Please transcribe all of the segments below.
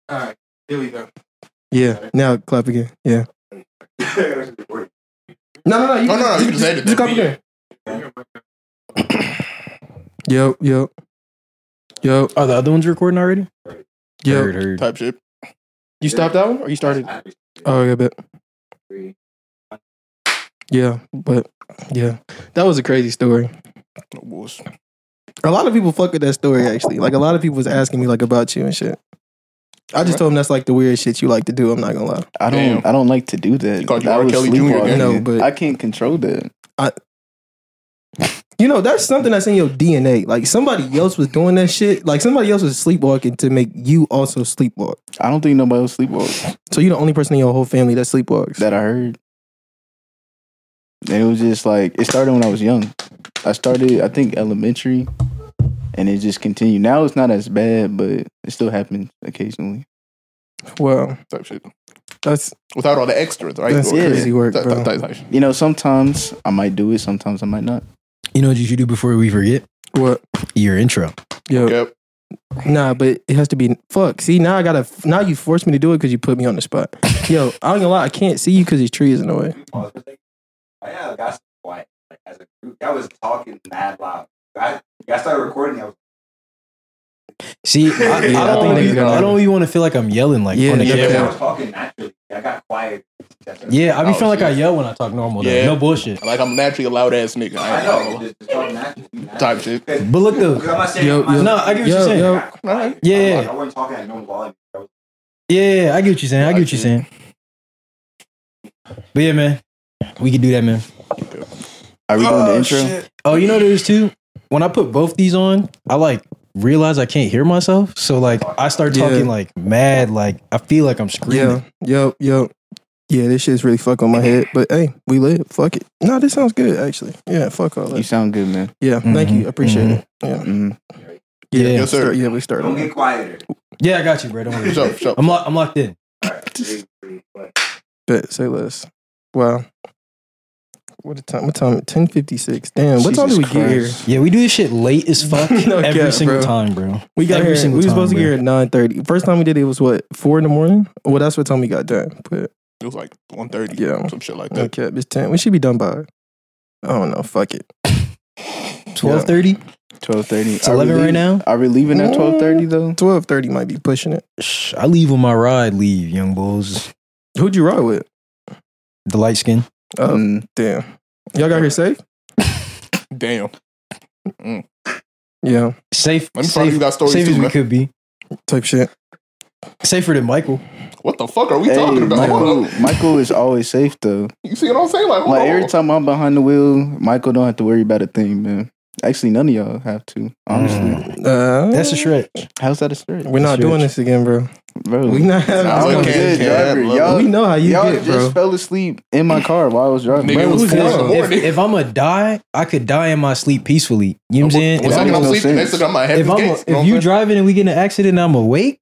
All right, here we go. Yeah, now clap again. Yeah. No. You just edit just clap again. Yo. Are the other ones recording already? Yo. Heard. Type shit. You stopped that one or you started? Oh, yeah, bet. Yeah, but yeah, that was a crazy story. No bullshit. A lot of people fuck with that story actually. Like a lot of people was asking me like about you and shit. I just told them that's like the weird shit you like to do. I'm not gonna lie. I don't like to do that. Called you I R. was Kelly Jr. sleepwalking. No, but I can't control that. You know, that's something that's in your DNA. Like somebody else was doing that shit. Like somebody else was sleepwalking to make you also sleepwalk. I don't think nobody else sleepwalks. So you're the only person in your whole family that sleepwalks. That I heard. And it was just like, it started when I was young. I started, I think, elementary. And it just continued. Now it's not as bad, but it still happens occasionally. Well, Type shit. that's Without all the extras, right? That's crazy work, bro. Type shit. You know, sometimes I might do it, sometimes I might not. You know what you should do before we forget? what? Your intro. Yo, Yep. nah, but it has to be fuck. See, now now you forced me to do it because you put me on the spot. Yo, I ain't gonna lie, I can't see you because these trees in the way. Yeah, got so quiet. Like, as a group, I was talking mad loud. I started recording. I was See, I don't even want to feel like I'm yelling like on the Yeah. I camera. was talking naturally. I got quiet. Yeah, I be feeling like I yell when I talk normal. Though. Yeah. No bullshit. Like I'm naturally a loud ass nigga. I know. Just talking naturally. Type shit. But look though. I'm not saying Yo, No, I get what you're saying. Yeah. I wasn't talking at normal volume. Yeah, I get what you're saying. I get what you're saying. But yeah, man, we can do that, man. Are we doing the intro? Oh, you know what it is too? When I put both these on, I like realize I can't hear myself. So like I start talking like mad, like I feel like I'm screaming. Yo. Yeah, this shit's really fuck on my head. But hey, we live. Fuck it. No, this sounds good actually. Yeah, fuck all You that. sound good, man. Yeah, thank you. Appreciate it. Yeah. Mm. Yeah. Yes, sir. We start Don't on get that. quieter. Yeah, I got you, bro. Don't worry. Shut up. I'm locked in. All right. 3, 2, 1. Bet, say less. Wow. What time? 10:56. Damn. What time did we Jesus get here? Christ. Yeah, we do this shit late as fuck No every cap, single bro. time, bro. We got Every here. single We were time, supposed to bro. get here at 9:30. First time we did it was what, 4 in the morning? Well, that's what time we got done. But It was like 1:30. Yeah. Some shit like no that. cap, it's 10. We should be done by. I don't know. Fuck it. 12:30. 12:30. It's 11 right now. Are we leaving at 12:30 though? 12:30 might be pushing it. Shh, I leave when my ride leave, young bulls. Who'd you ride with? The light skin. Oh, Mm. damn. Y'all got here safe? Damn. Yeah. Safe. Let me find you got stories safe too, as we man. could be. Type shit. Safer than Michael. What the fuck are we Hey, talking about? Hold on. Michael is always safe though. You see what I'm saying? Like, hold Like on. every time I'm behind the wheel, Michael don't have to worry about a thing, man. Actually, none of y'all have to. Honestly, That's a stretch. how's that a stretch, We're not doing this again, bro. bro? We not having Sounds I'm like a this. good can't driver. have Y'all, We know how you y'all get, just bro. fell asleep in my car while I was driving. Nigga, Bro, it was who's 4 in this? the morning. If I'm gonna die, I could die in my sleep peacefully. You know what I'm saying? One If, second make I'm no sleeping, sense. next second I'm at Heaven's Gates. if you driving and we get in an accident and I'm awake,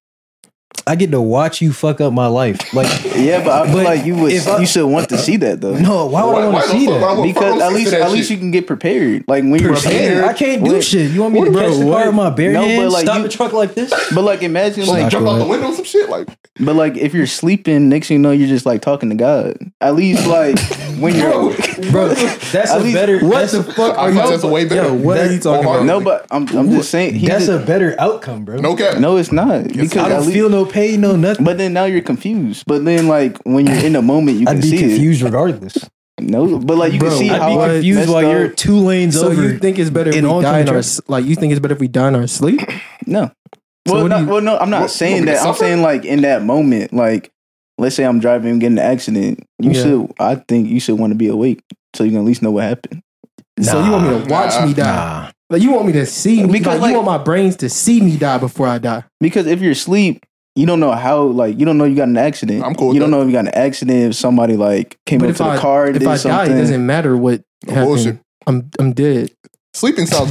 I get to watch you fuck up my life. Like, Yeah, but I feel But like you should want to see that though. no, why would I want to see that? Because at least you can get prepared. Like when you're scared, I can't do when- shit. You want me to Bro, catch the car with my bare No, but hands, like stop you- the truck like this? But like imagine Like, like, Not jump go out the ahead. window, some shit. Like, but like if you're sleeping, next thing you know you're just like talking to God. At least like when you're Bro, that's At a least- better. What That's the a, fuck I are thought you? that's a way better. Yo, what are you talking Oh, about? no, but I'm just saying that's a better outcome, bro. no cap. no, it's not because I at don't least, feel no pain, no nothing. But then now you're confused. But then like when you're in the moment, you can I'd be see confused regardless. it. No, but like you Bro, can see I'd how be I confused messed while up. you're 2 lanes So over. you think it's better if in we oncoming die in our traffic. like? You think it's better if we die in our sleep? No. So Well, what do you- well, no, I'm not What, saying you want me that. to I'm suffer? saying like in that moment, like let's say I'm driving and get in an accident. You Yeah. should. I think you should want to be awake so you can at least know what happened. So you want me to watch me die? Nah. Like you want me to see me? Because, Like, like- you want my brains to see me die before I die? Because if you're asleep, you don't know how. Like you don't know you got an accident. I'm cool with You don't that. know if you got an accident. If somebody like came But up if to the I car and if did I die, something. it doesn't matter what No happened. bullshit. I'm dead. Sleeping sounds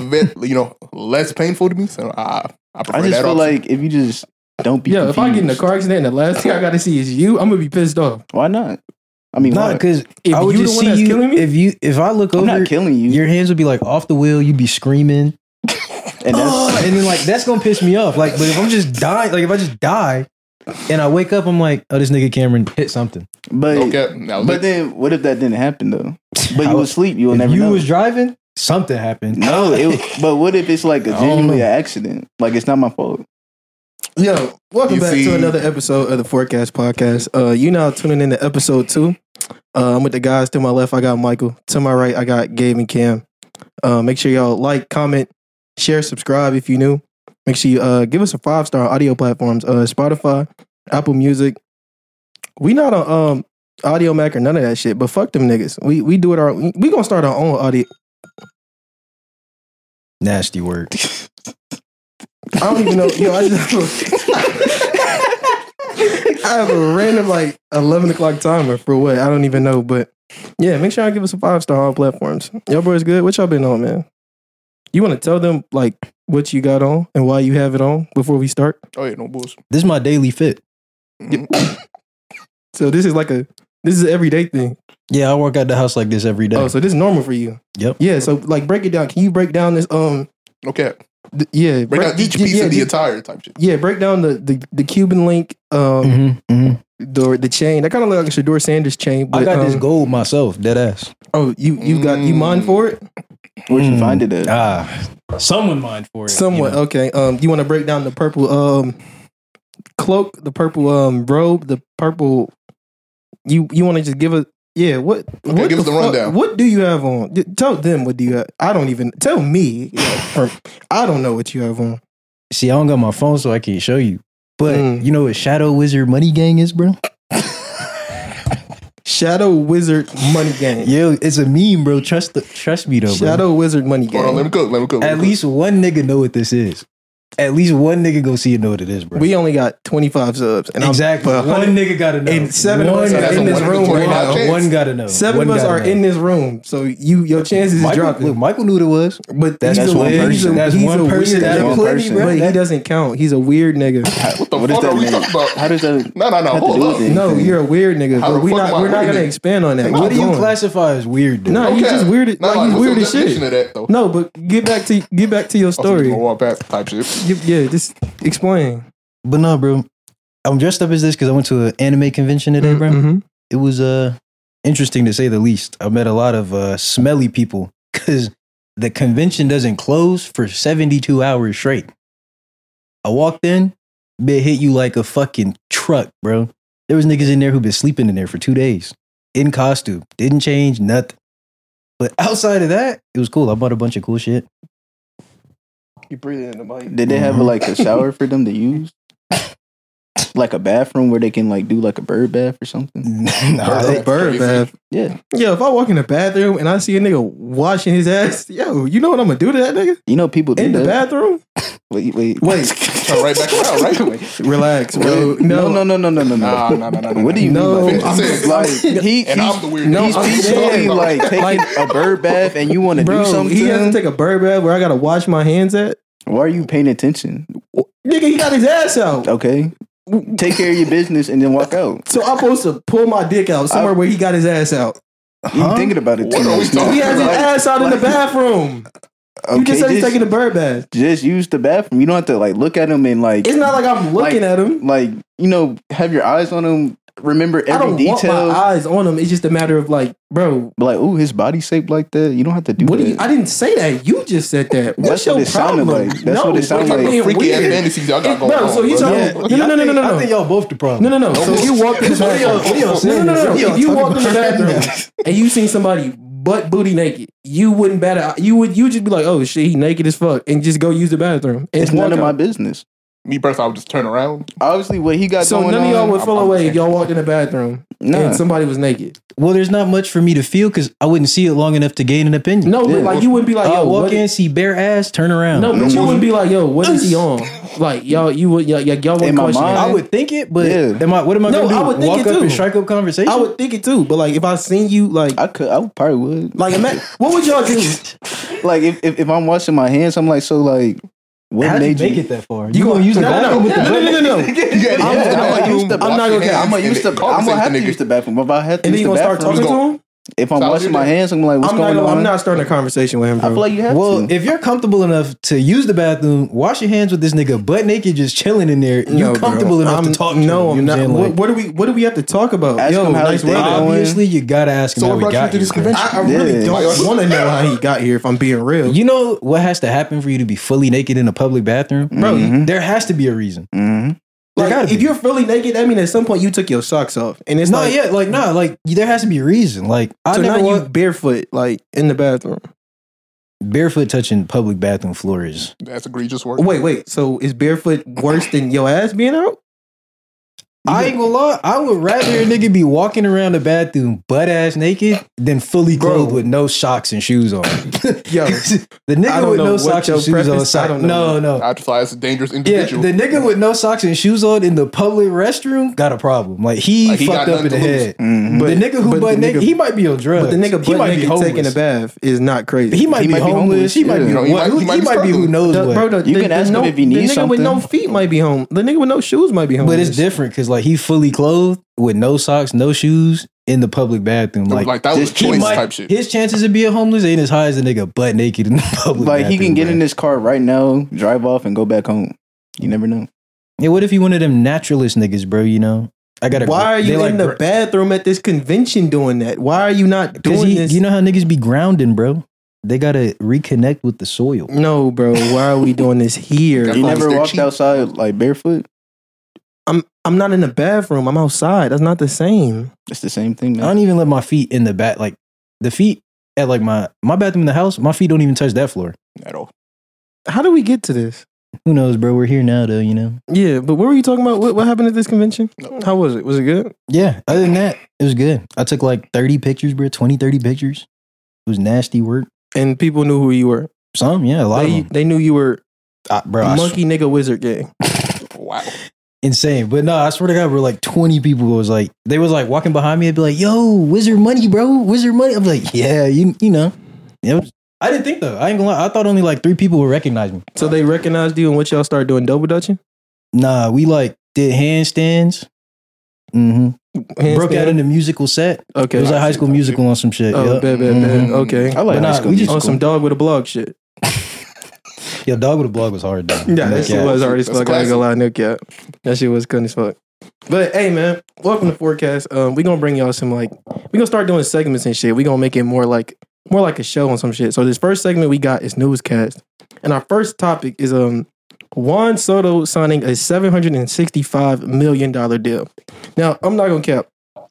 less painful to me. So I prefer I just that feel option. like if you just don't be. Yeah, if I get in a confused, car accident and the last thing I got to see is you, I'm gonna be pissed off. why not? I mean, Nah, why? because If I would you the just one see that's you. killing me? If I look I'm over, not killing you. your hands would be like off the wheel. You'd be screaming, and that's and then like that's gonna piss me off. Like, but if I'm just dying, like if I just die, and I wake up, I'm like, oh, this nigga Cameron hit something. But Okay. Now, but then what if that didn't happen though? But I you was- was asleep. You will If never you know. was driving, something happened. No, but what if it's like a I don't genuinely know. an accident? Like it's not my fault. Yo, welcome You back see- to another episode of the Forecast Podcast. You now tuning in to episode 2. I'm with the guys. To my left, I got Michael. To my right, I got Gabe and Cam. Make sure y'all like, comment, share, subscribe if you new. Make sure you give us a 5-star audio platforms. Spotify, Apple Music. We not on Audio Mac or none of that shit, but fuck them niggas. We do it we gonna start our own audio. Nasty word. I don't even know. Yo, I have a random like 11 o'clock timer for what? I don't even know. But yeah, make sure y'all give us a 5-star on all platforms. Y'all boys good? What y'all been on, man? You want to tell them like what you got on and why you have it on before we start? oh yeah, no bullshit. This is my daily fit. So this is an everyday thing. Yeah, I work out the house like this every day. Oh, so this is normal for you. Yep. Yeah, so like break it down. Can you break down this Okay. yeah, Break down each piece of the just- attire type shit. yeah, break down the Cuban link the chain. That kind of look like a Shador Sanders chain, but I got this gold myself, dead ass. Oh, you got you mind for it? Where'd you find it at? Someone mind for it. Somewhat. you know. Okay. You want to break down the purple cloak, the purple robe, the purple. You want to just give a what? Okay, what give us the fuck- rundown. What do you have on? Tell them what do you have. I don't even tell me. I don't know what you have on. See, I don't got my phone, so I can't show you. But Mm. you know what Shadow Wizard Money Gang is, bro? Shadow Wizard Money Gang. Yo, it's a meme, bro. Trust me, though, bro. Shadow Wizard Money Hold on, let Gang. me cook. Let me cook. At least one nigga know what this is. At least one nigga go see it know what it is, bro. We only got 25 subs, and exactly. I'm, One nigga gotta know. and 7 of One us are gotta in this know. room right now. chance. One gotta know. 7 One of us gotta are know. in this room, so your chances is Michael, dropping. look, Michael knew what it was. But That's he's a, one he's person. a, That's he's one a person. weird That's nigga. one person. But he doesn't count. He's a weird nigga. What the What does fuck that are we mean? talking about? How does that? No, have to hold do up. with it? No, you're a weird nigga. How But the we're fuck am I not weird gonna nigga? expand on that. What do Keep you going. classify as weird, dude? No, he's just weird. No, Like like, he's weird what's as the definition shit. of that though? No, but get back to your story. Walk past type shit. Yeah, just explain. But no, bro. I'm dressed up as this because I went to an anime convention today, bro. Mhm. It was interesting to say the least. I met a lot of smelly people because the convention doesn't close for 72 hours straight. I walked in, it hit you like a fucking truck, bro. There was niggas in there who been sleeping in there for 2 days in costume, didn't change nothing. But outside of that, it was cool. I bought a bunch of cool shit. You breathe in the mic. Did they have like a shower for them to use? Like a bathroom where they can like do like a bird bath or something? Nah, A bird bath. Yeah. Yo, if I walk in the bathroom and I see a nigga washing his ass, yo, you know what I'm gonna do to that nigga? You know people do In the that. bathroom? Wait. Turn right back around, right? Relax, bro. No. Nah, nah. What do you No, mean by I'm that? just Like he, And I'm the weird No, nigga. I'm he's saying, peacefully like taking a bird bath and you want to do Bro, something he to has him? to take a bird bath where I gotta wash my hands at. Why are you paying attention? Nigga, he got his ass out. Okay. Take care of your business and then walk out. So I'm supposed to pull my dick out somewhere where he got his ass out. You thinking about it too What are we much. talking He has his Like- ass out in the bathroom. You just said he's taking a bird bath. just use the bathroom. You don't have to like look at him and like It's not like I'm looking at him. like you know have your eyes on him. Remember I every don't want my detail. eyes on him. It's just a matter of like, bro, But like, ooh, his body shaped like that. You don't have to do what that. do you? I didn't say that. You just said that. What's That's what your it sounded problem? like. That's what it sounded you're like. being Freaky ass weird. fantasies y'all got It- going bro, on. so he's bro. on- No. I think y'all both the problem. No. So if you walked in the bathroom, no. If you walked in the bathroom and you seen somebody butt booty naked, you wouldn't bat it. You just be like, oh shit, he naked as fuck, and just go use the bathroom. And It's walk none of out. my business. Me personally, I would just turn around. Obviously, what he got So going none of on. y'all would feel I'm- away if y'all walked in the bathroom Nah. and somebody was naked. Well, there's not much for me to feel because I wouldn't see it long enough to gain an opinion. No, Yeah. but like you wouldn't be like, yo, I'll walk what? in, see bare ass, turn around. No, but you wouldn't be like, yo, what is he on? Like y'all, you would, y'all In wouldn't my question mind, it. I would think it, but Yeah. what am I No, going to do? I would think Walk it up too. and strike up conversation? I would think it too, but like if I seen you, like, I probably would. like, what would y'all do? Like if I'm washing my hands, I'm like, so like, what How did you made make you? it that far? You gonna use the no, bathroom with the no, butt? I'm not gonna care. I'm gonna use the. I'm gonna have to use the bathroom. If I have to And then use you the gonna start bathroom, talking to him? If I'm Solid washing my day. hands, I'm like, what's I'm going not, on? I'm not starting a conversation with him, I bro. feel like you have Well, to. if you're comfortable enough to use the bathroom, wash your hands with this nigga butt naked, just chilling in there. No, You bro. comfortable enough to talk to him. No, you I'm know not. what I'm saying? Like, What do we have to talk about? Ask him how nice his day weather. going. obviously, you gotta ask him So how what we brought you got to this here, bro. convention? I really Yeah. don't want to know how he got here. If I'm being real, You know what has to happen for you to be fully naked in a public bathroom? bro. Mhm. There has to be a reason. Mhm. There gotta Like, if be. you're fully naked, that means at some point you took your socks off, and it's No, like, yeah, like, nah, like, there has to be a reason. Like, I so never now you want barefoot, like in the bathroom. barefoot touching public bathroom floors. That's egregious work. Wait. So is barefoot worse than your ass being out? I ain't gonna lie, I would rather a nigga be walking around the bathroom butt ass naked than fully clothed Bro. with no socks and shoes on. Yo, The I nigga don't with know no what socks your and shoes on. preference- I don't know. No. I fly as a dangerous Yeah, individual. the nigga with no socks and shoes on in the public restroom got a problem. Like he Like, he fucked got up in the nothing to lose. head. Mhm. But- the nigga who but butt the naked, nigga- he might be on drugs. but the nigga he butt might be naked homeless. taking a bath is not crazy. He might be homeless. He might be You know, he what? might- he might be He might be who struggling. knows what. You can ask him if he needs The nigga with no something. feet might be home. The nigga with no shoes might be home. But it's different because like he fully clothed with no socks, no shoes in the public bathroom. Like that was this he choice might, type shit. his chances of being homeless ain't as high as a nigga butt naked in the public Like he bathroom, can get bro. in his car right now, drive off, and go back home. You never know. Yeah, what if he one of them naturalist niggas, bro? You know, I gotta. Why are you they in the like, bathroom at this convention doing that? Why are you not Because doing this? you know how niggas be grounding, bro. They gotta reconnect with the soil. No, bro. Why are we doing this here? Yeah, You long as never they're walked cheap. outside like barefoot. I'm not in the bathroom. I'm outside. That's not the same. It's the same thing. I Man. don't even let my feet in the back. Like the feet at like my bathroom in the house, my feet don't even touch that floor. At all. How do we get to this? Who knows, bro? We're here now, though. You know. Yeah, but what were you talking about? What happened at this convention? How was it? Was it good? Yeah. Other than that, it was good. I took like 30 pictures, bro. 20, 30 pictures. It was nasty work. And people knew who you were. Some, yeah, a lot of They, them. they knew you were Bro, I monkey nigga wizard gang. Wow. insane. But no, I swear to God, bro, like 20 people was like, they was like walking behind me and be like, yo, Wizard Money, bro, Wizard Money. I'm like, yeah, you know. It was, I didn't think though. I ain't gonna lie. I thought only like 3 people would recognize me. So they recognized you and what y'all started doing double dutching? Nah, we like did handstands. Broke out in the musical set. Okay. It was a High School Musical on some shit. Oh, yup. bet. Mhm. Okay. I like But nah, High School we just- On Musical. some dog with a blog shit. Yo, Dog with a Blog was hard though. Yeah, that shit was hard as That's fuck. I ain't gonna lie, no cap. That shit was good as fuck. But hey, man, welcome to Forecast. We gonna bring y'all some we gonna start doing segments and shit. We gonna make it more like a show on some shit. So this first segment we got is newscast, and our first topic is Juan Soto signing a $765 million deal. Now I'm not gonna cap.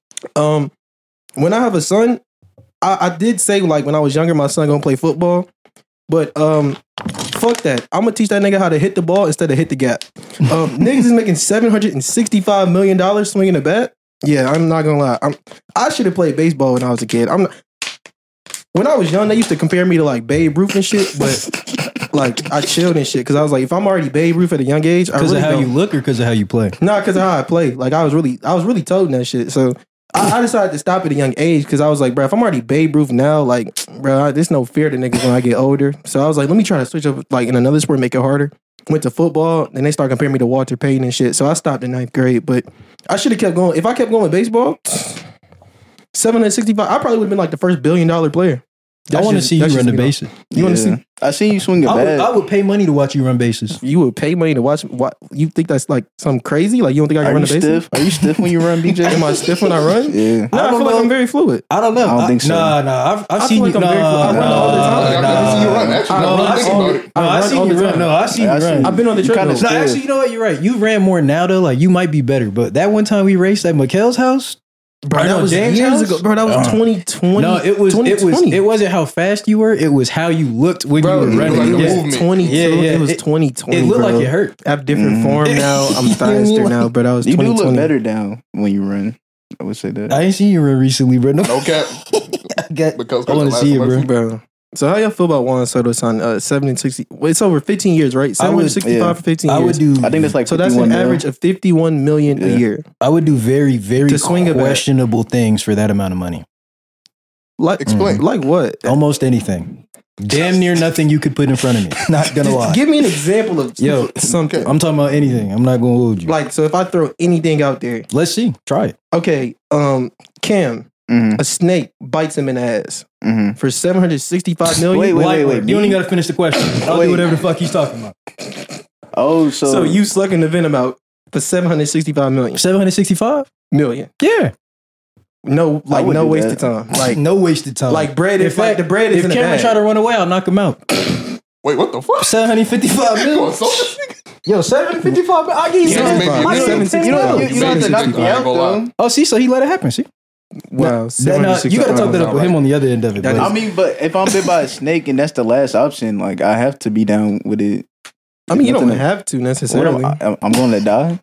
When I have a son, I did say like when I was younger, my son gonna play football. But fuck that. I'm gonna teach that nigga how to hit the ball instead of hit the gap. Niggas is making $765 million swinging a bat. Yeah, I'm not gonna lie. I should have played baseball when I was a kid. When I was young, they used to compare me to like Babe Ruth and shit, but like I chilled and shit because I was like, if I'm already Babe Ruth at a young age, I Because really of how don't. you look or because of how you play? Nah, because of how I play. Like I was really toting that shit. So I decided to stop at a young age because I was like, bro, if I'm already Babe Ruth now, like, bro, there's no fear to niggas when I get older. So I was like, let me try to switch up like in another sport, make it harder. Went to football, and they started comparing me to Walter Payton and shit. So I stopped in 9th grade, but I should have kept going. If I kept going with baseball, 765, I probably would have been like the first $1 billion player. I want to see you run the bases. You want to see? I seen you swing a bat. I would pay money to watch you run bases. You would pay money to watch. What you think that's like something crazy? Like you don't think I can Are run you the bases? stiff? Are you stiff when you run, BJ? Am I stiff when I run? Yeah. No, I feel like I'm very fluid. I don't know. I don't think so. Nah. I've I seen feel you. like I'm very fluid. I run all the time. I've never seen you run. Actually, I now that run I'm thinking all- about it. No, I run seen all you the run. time. No, I seen you I seen run. you. I've been on the You kinda treadmill. No, stiff. actually, you know what? You're right. You ran more now though. Like you might be better. But that one time we raced at McHale's house, Bro, that was James' years house? ago. Bro, that was 2020. No, it wasn't how fast you were. It was how you looked when Bro, you were running. like the it was movement. 2020. Yeah. It was It- 2020. It looked bro. like it hurt. I have different form now. I'm faster now, but that was You do 2020. look better down when you run. I would say that. I ain't seen you run recently, bro. No, No cap. I want to see it, bro. Bro. So how y'all feel about Juan Soto signing 760? Well, it's over 15 years, right? I would- 765 yeah. for 15 I years. would do. I think that's like So that's 51 an mil. average of 51 million Yeah. a year. I would do very, very To swing a bat. questionable things for that amount of money. Like Explain. Like what? Almost anything. Damn near nothing you could put in front of me. Not gonna lie. Give me an example of Yo, something. I'm talking about anything. I'm not gonna hold you. Like, so if I throw anything out there, Let's see. Try it. okay, Cam, Mhm. A snake bites him in the ass Mhm. for 765 million. Wait, Wait, wait, you don't even got to finish the question. I'll Wait. do whatever the fuck he's talking about. Oh, so, So you sucking the venom out for 765 million. 765? Million. Yeah. No, like would no do wasted that. time. Like No wasted time. like bread In is like fact, the bread is if in the Cameron bag. try to run away, I'll knock him out. Wait, what the fuck? 755 You mil. gonna sold this nigga? Yo, 755 mil. I'll give you Yeah, some. maybe- I'll give you 765. 10 you don't, mil. you don't have to knock me I ain't out gonna lie. though. Oh, see, so he let it happen. See, Wow, you got to talk that up with him on the other end of it. That but- I mean, but if I'm bit by a snake and that's the last option, like I have to be down with it. I mean, you don't Nothing- have to What necessarily. I'm going to die.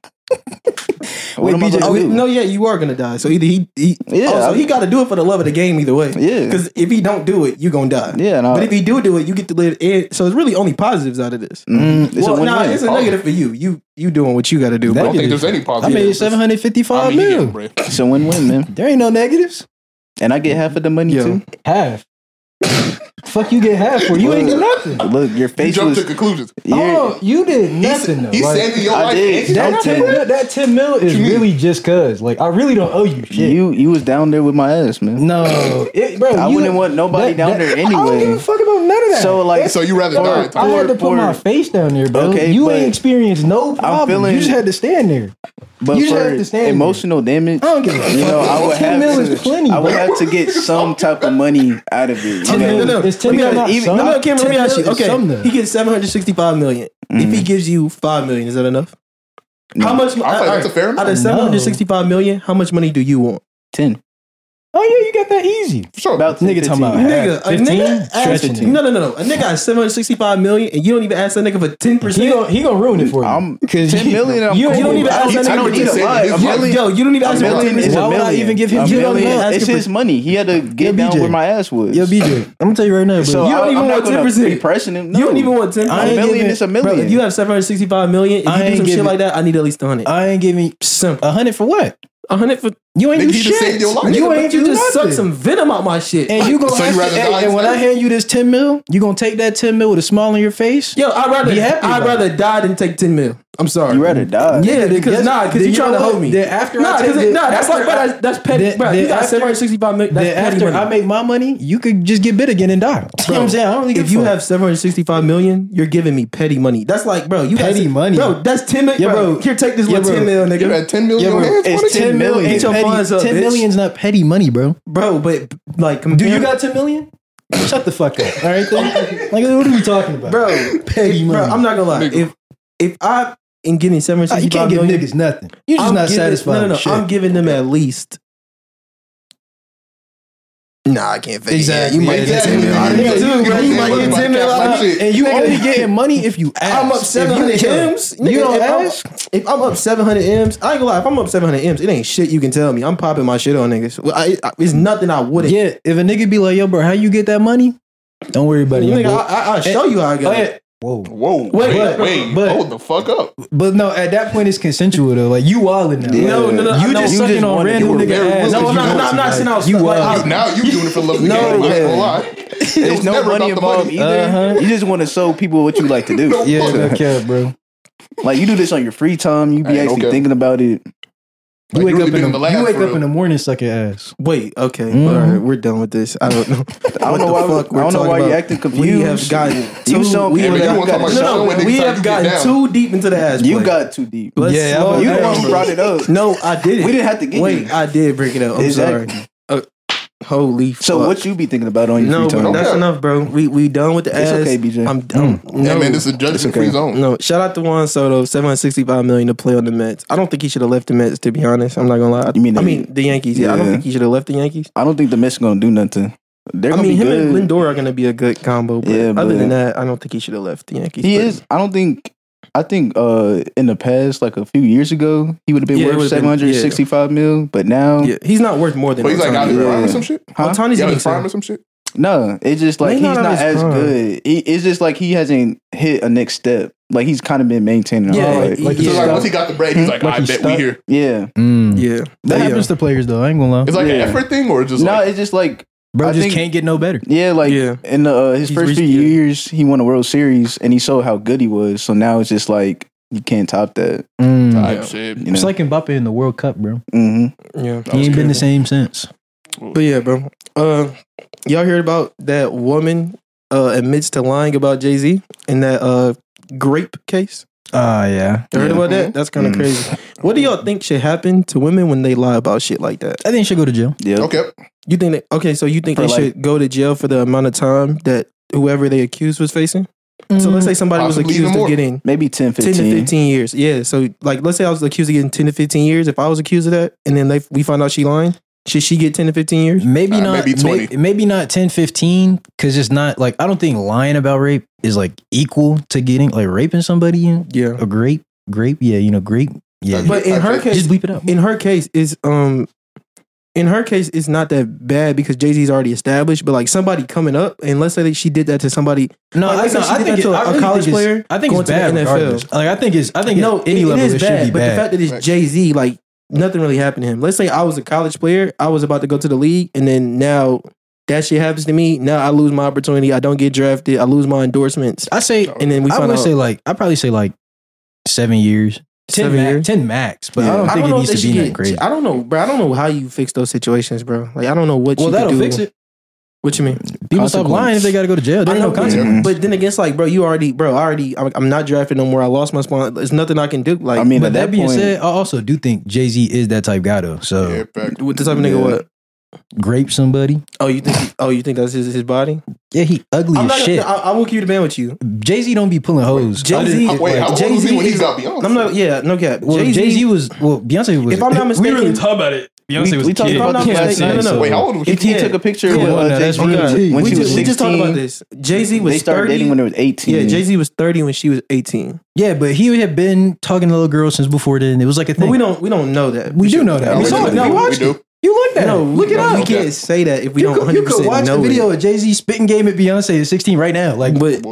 What am I BJ, gonna do? No, yeah, you are gonna die. So either he Yeah, so I- he got to do it for the love of the game either way. Yeah. Because if he don't do it, you gonna die. Yeah, and But if you do it, you get to live. So it's really only positives out of this. it's Well, a win-win. nah, it's a negative for you. You doing what you got to do. I bro. don't think there's any I positive. made 755 I mean, mil. yeah, bro. It's a win-win, man. There ain't no negatives. And I get half of the money Yo. too. Half. Fuck you get half for? You ain't get nothing. Look, your You face jumped was. to conclusions. Oh, you did nothing though. He's Like, saving your I life. did. and you that jumped 10 to it. mil, that 10 mil is you mean? really just cause. Like, I really don't owe you shit. You was down there with my ass, man. No, bro. I you- wouldn't want nobody down there I don't give anyway. a fuck about none of that. So like, So you rather die? I Tom? had to put for- my face down there, bro. Okay, you but ain't experienced no problem. feeling- You just had to stand there. but you just for have to stand emotional damage, I don't give a fuck. you know, I would 10 have mil to. is plenty, I would bro. have to get some type of money out of it. You 10 know? mil is 10 Let me mil ask- not even- some. No, Cameron, let me 10 ask you. mil is Okay, some though. he gets 765 million. If he gives you 5 million, is that enough? No. How much? I feel like that's a fair Out amount. of 765 million, how much money do you want? 10. Oh yeah, you got that easy. Sure. About 10, Nigga talking about 15. Nigga, half. a 15? nigga Stretching asked, it. no. A nigga has 765 million, and you don't even ask that nigga for 10%. He gonna ruin it for you. I'm 'Cause 10 you- million. I'm you cool. don't even I ask don't- that I nigga don't to need a say lot. it. A Yo, million. Yo, you don't even A ask him for million is 10%. Why a would I million. even give him A 10 million. million? It's his money. He had to get down BJ. where my ass was. Yo, BJ, I'm gonna tell you right now, bro. So You don't I'm even not want gonna 10%. be pressing him. No. You don't even want 10. I A ain't million giving- is a Bro, million. if you have 765 million, if I you do ain't some shit giving- like that, I need at least 100. I ain't giving Simple. 100 for what? 100 for You ain't Nigga, do you just shit. saved your life. You Nigga, ain't but you do just nothing. suck some venom out my shit. And you gonna So you have rather to, die and when I instead? hand you this 10 mil, you gonna take that 10 mil with a smile on your face? Yo, Be happy I'd about rather die than take 10 mil. I'm sorry. You rather die. Yeah, because then you trying to know hold what? me. Then after I Nah, take because the- that's after like, bro, I- that's petty. then- Bro, you then got after- 765 million. That's Then petty after money. I make my money, you could just get bit again and die. You know what I'm saying? I don't really give If a you fuck. have 765 million, you're giving me petty money. That's like, bro, you Petty got, money? Bro, that's 10 million. Yeah, bro. bro. Here, take this Yeah, little bro. 10 mil, nigga. You had 10 million Yeah, on bro. your hands. It's buddy? 10 million. Get your petty, funds up, 10 bitch. million's not petty money, bro. Bro, but like, Do you got 10 million? Shut the fuck up. All right, then? Like, what are we talking about? bro, Petty bro, money. I'm not gonna lie. Nigga. If I am getting You 765 can't give million, niggas nothing. You're just I'm not giving- satisfied No, with shit. I'm giving them at least. Nah, I can't fake Exactly. it. You might Yeah, get 10 exactly. mil out of Yeah, me too, bro. You might get 10 mil out of me. And you only getting money if you ask. I'm up If 700 you- M's. You Nigga, don't if I'm- ask? If I'm up 700 M's, I ain't gonna lie. If I'm up 700 M's, it ain't shit you can tell me. I'm popping my shit on niggas. Well, it's nothing I wouldn't. Yeah, if a nigga be like, yo, bro, how you get that money? Don't worry about it. young Nigga, boy. I'll show you how I Oh, got yeah. it. Whoa. Whoa. Wait, Wait. but- Hold the fuck up. But no, at that point it's consensual though. Like you wildin' now. Yeah. No, I You know. just You sucking just on wanted- random you were nigga very ass. willing. No, You I'm not saying I was You like, wild. Now you doing it for the love of the No, game. I ain't yeah. gonna lie. It There's was no never money about the involved either. Uh-huh. You just want to show people what you like to do. No. Yeah, no cap, bro. Like you do this on your free time. You be Hey, actually okay. thinking about it. Like, You wake really up been in in the, the lab you wake for up real. in the morning sucking ass. Wait, okay. Mhm. All right, we're done with this. I don't know. I don't know why. I don't know why you acting confused. We have gotten You showing we people have that you gotten- want to talk about no, showing we niggas how have you get gotten down. too deep into the ass. You play. got too deep. Let's Yeah, slow I'm- You the down, one who bro. brought it up. No, I didn't. We didn't have to get Wait, you. I did bring it up. I'm Exactly. sorry. Holy fuck. So what you be thinking about on your No, free but time? that's Okay. enough, bro. We done with the It's ass. okay, BJ. I'm done. Yeah, man, this is a judgment-free zone. No, shout out to Juan Soto, 765 million to play on the Mets. I don't think he should have left the Mets, to be honest. I'm not gonna lie. You mean I mean the Yankees. Yeah, I don't Yeah. think he should have left the Yankees. I don't think the Mets gonna do nothing. They're I gonna mean, be him good. and Lindor are gonna be a good combo. But Yeah, other but- than that, I don't think he should have left the Yankees. He but- is. I don't think. I think in the past, like a few years ago, he would have been Yeah, it worth would've been- 765 mil. But now, Yeah, he's not worth more than. But he's like out of Ohtani. his prime or Yeah. some shit. Huh? Ohtani's He out of getting his prime some. or some shit. no, it's just like Maybe he's not not out of his as prime. good. It's just like he hasn't hit a next step. Like he's kind of been maintaining. Yeah, all right. like So Yeah. like once he got the bread, he's like, Like I he bet stuck. we here. yeah. Yeah, That happens to players though. I ain't gonna lie. It's like Yeah. an effort thing, or just No, like it's just like Bro I just think- can't get no better. yeah, like Yeah. in his He's first few reached it. years, he won a World Series and he showed how good he was. So now it's just like you can't top that. type Yeah. shit. You It's know? like Mbappe in the World Cup, bro. hmm yeah. He ain't been the same since. But yeah, bro. Y'all heard about that woman admits to lying about Jay-Z in that grape case? Yeah. You heard Yeah. about that? That's kind of crazy. What do y'all think should happen to women when they lie about shit like that? I think she should go to jail. Yep. Okay. You think that? Okay, so you think For they like- should go to jail for the amount of time that whoever they accused was facing? So let's say somebody was Possibly even accused of more. getting Maybe 10, 10 15. to 15 years. Yeah. So like, let's say I was accused of getting 10 to 15 years. If I was accused of that, and then we find out she lying, should she get 10 to 15 years? Maybe not. maybe 20. Maybe not 10, 15, because it's not like I don't think lying about rape is like equal to getting like raping somebody in Yeah. a grape. Yeah, grape. Yeah, But in her case, just bleep it out. in her case is it's not that bad because Jay-Z's already established. But like somebody coming up, and let's say that she did that to somebody. No, Like, let's say she did that to a college player I think going it's to the bad. NFL. Regardless. Like I think No, at any it level is it should bad. be But bad. the fact that it's Jay-Z, like nothing really happened to him. Let's say I was a college player, I was about to go to the league, and then now that shit happens to me. Now I lose my opportunity. I don't get drafted. I lose my endorsements. I say, And then we I find would out say like I probably say like 7 years. 7 years. 10 max, but Yeah. I don't think it know needs if to they be should that get- crazy. I don't know, bro. I don't know how you fix those situations, bro. Like I don't know what Well, you could that'll do. fix it. What you mean? People stop lying if they got to go to jail. There I ain't no know, consequence. but then again, it's like, bro, I'm not drafted no more. I lost my spot. There's nothing I can do. Like, I mean, But at that that being point, said, I also do think Jay-Z is that type guy though. So Yeah, fact. with the type of nigga, Yeah. what? grape somebody. Oh, you think that's his body? Yeah, he ugly I'm as not. shit. I will keep the band with you. Jay-Z don't be pulling hoes. Jay-Z- Wait, how old was he Jay-Z when he is- got Beyonce? I'm not. Yeah, no cap. Well, Jay-Z was. Well, Beyonce was. If I'm not mistaken- we really talk about it. Beyonce was. we talked kid. about this Yeah, last night. No, no, no. Wait, how old was he she? Yeah. took a picture Yeah. with Well, no, that's Jay-Z really- when we she was just talked 16. about this. Jay-Z was They started 30. dating when they was 18. Yeah, Jay-Z was 30 when she was 18. Yeah, but he had been talking to little girls since before then. It was like a thing. But we don't know that. We do know that. Yeah, We we saw do. it. No, We we watched do. it. You looked at No, it. Look it no, up. we can't say that if we don't 100% You could watch know the video it. of Jay-Z spitting game at Beyonce at 16 right now. Like, But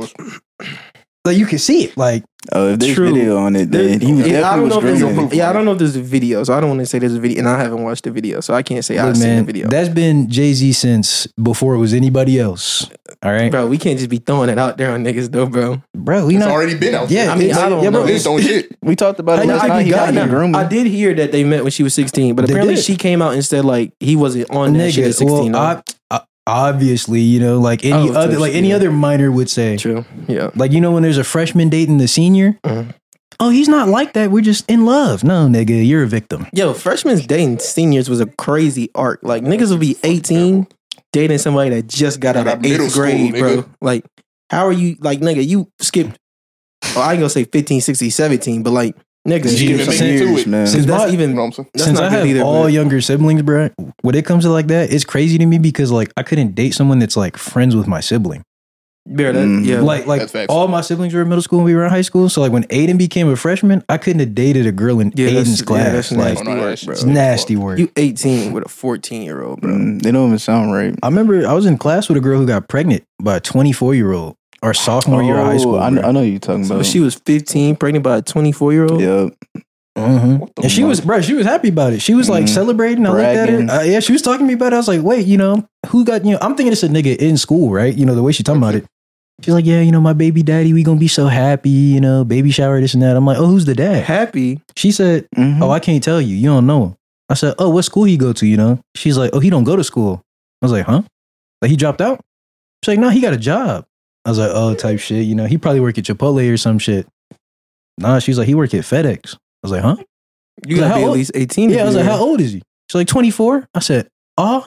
like you can see it. Like, If there's True. video on it, There- then he was I don't know if definitely there's was screaming. I don't know if there's a video, so I don't want to say there's a video, and I haven't watched the video, so I can't say I've look, seen the man, video. that's been Jay-Z since before it was anybody else. All right, Bro, we can't just be throwing it out there on niggas, though, bro. bro. We It's not. already been out. Yeah, I mean, it's- I don't yeah, know. bro. They just don't shit. We talked about it How last you night. He got got now? grooming. I did hear that they met when she was 16, but They apparently did. she came out and said like he wasn't on that shit at 16. well, obviously, like any Oh, other, like any yeah. other minor would say. True. Yeah. Like when there's a freshman dating the senior. Mhm. Oh, he's not like that. We're just in love. No, nigga, you're a victim. Yo, freshmen dating seniors was a crazy arc. Like niggas would be 18 dating somebody that just got out of Middle 8th school, grade, bro. nigga. Like, how are you like, nigga? You skipped. Oh, I ain't gonna say 15, 16, 17, but like, nigga, She you even skipped make it to years, it. man. Since that's my- even You know what I'm saying? that's Since not I good have either, all but- younger siblings, bro, when it comes to like that, it's crazy to me because like I couldn't date someone that's like friends with my sibling. Yeah, that, Mhm. yeah. Like That's facts. all my siblings were in middle school and we were in high school. So like when Aiden became a freshman, I couldn't have dated a girl in Yeah, that's- Aiden's yeah, class. that's like nasty Oh, no, work, that's bro. it's nasty work. You 18 with a 14-year-old, bro. They don't even sound right. I remember I was in class with a girl who got pregnant by a 24-year-old our sophomore year of high school. I bro. know you're talking So about. she was 15, pregnant by a 24-year-old. Yep. Mhm. What the And she was, bro, she was happy about it. She was like Mhm. celebrating. I looked at Bragging. her. Yeah, she was talking to me about it. I was like, wait, who got, I'm thinking it's a nigga in school, right? The way she talking about it. She's like, yeah, my baby daddy, we gonna be so happy, baby shower, this and that. I'm like, oh, who's the dad? Happy. She said, Mhm. oh, I can't tell you. You don't know him. I said, oh, what school he go to, She's like, oh, he don't go to school. I was like, huh? Like he dropped out? She's like, no, he got a job. I was like, oh, type shit. He probably work at Chipotle or some shit. Nah, she's like, he work at FedEx. I was like, huh? You Like, gotta how be at old- least 18. to Yeah, I be was like, there. how old is he? She's like, 24. I said, oh.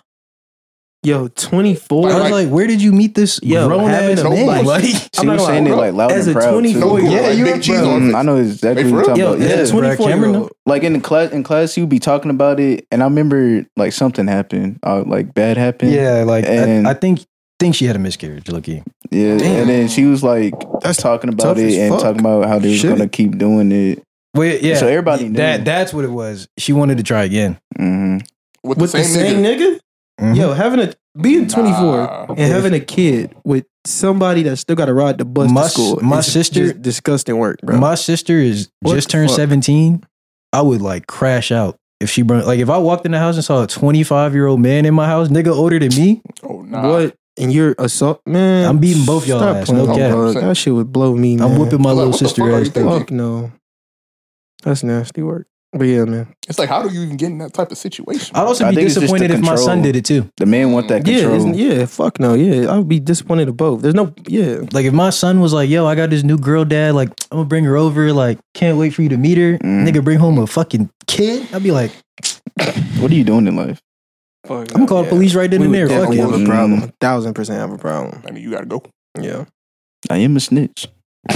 Yo, 24. I was like, where did you meet this Yo, grown having ass a- man? like- Like, She I'm not was gonna saying lie, it like loud as and a proud 24 too. year old, like you big cheese bro, on it. I know exactly Wait, what for you're real? talking Yo, about. as a bro, 24-year-old. Like in class, you be talking about it, and I remember like something happened, like bad happened. yeah, like And- I think she had a miscarriage, Lucky. yeah. Damn. And then she was like That's talking tough about as it and fuck. talking about how they was Shit. gonna keep doing it. Well, yeah. So everybody knew. that's what it was. She wanted to try again. hmm with With the same nigga? Mhm. Yo, being 24 Nah. and having a kid with somebody that still got to ride the bus My to school. my is sister- just disgusting work, bro. My sister is What just the turned fuck? 17. I would like crash out if she brought, like if I walked in the house and saw a 25-year-old man in my house, nigga older than me. Oh, nah. What? And you're assault, man. I'm beating both y'all Stop ass, playing, no cap. dog. That shit would blow me, man. I'm whooping my Like, little what the sister fuck are ass you too. thinking? Fuck no. That's nasty work. But yeah, man. It's like, how do you even get in that type of situation? I'd also I be think it's just disappointed the if my son control. did it too. The man want that Yeah, control. yeah, fuck no, yeah. I would be disappointed of both. There's no, yeah. Like if my son was like, "Yo, I got this new girl, dad. Like, I'm gonna bring her over. Like, can't wait for you to meet her." Nigga, bring home a fucking kid. I'd be like, What are you doing in life? I'm gonna call the police right then We and would there. Fuck definitely it. have a problem. 1,000% have a problem. I mean, you gotta go. Yeah. I am a snitch.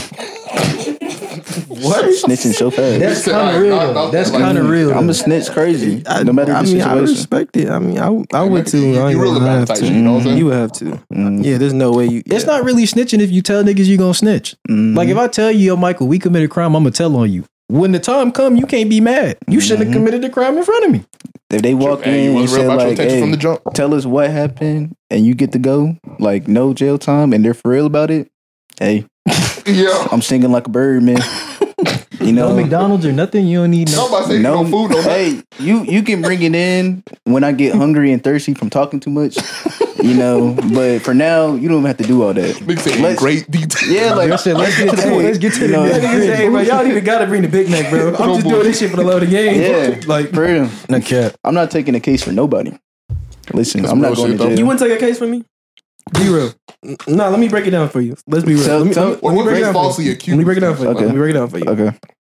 What? Snitching so fast. That's said, kind of "Alright, real. nah, That's like, kind of real. I'm a snitch crazy. No matter the I situation. respect it. I mean, I would too. You I ain't really gonna have bad type to. shit, you know what I'm saying? You would have to. Mm, Yeah, there's no way you. It's yeah. not really snitching if you tell niggas you gonna snitch. mm. Like if I tell you, yo, Michael, we committed a crime, I'm gonna tell on you. When the time come, you can't be mad. You shouldn't have committed the crime in front of me. If they walk Hey, you in and was real say about your like, intention hey, from the jump. tell us what happened and you get to go, like no jail time and they're for real about it, hey, Yeah. I'm singing like a bird, man. You No know, McDonald's or nothing. You don't need no. Somebody say no food, no nothing. hey, you can bring it in when I get hungry and thirsty from talking too much, you know. But for now, you don't have to do all that. Nigga say in Let's- great detail. Yeah, like Let's get to the point. Let's get to You the know, nitty gritty. Hey, bro, y'all don't even gotta bring the big neck, bro. I'm just doing this shit for the love of the game. Yeah, Like, for real. No cap. I'm not taking a case for nobody. Listen, That's I'm not real going shit, to though. jail. you wouldn't take a case for me? Be real. Nah, let me break it down for you. Let's be real. Tell- Let me tell- break it What down Grace for falsely you. accused? Let me break it down for you. Okay. Let me break it down for you. Okay.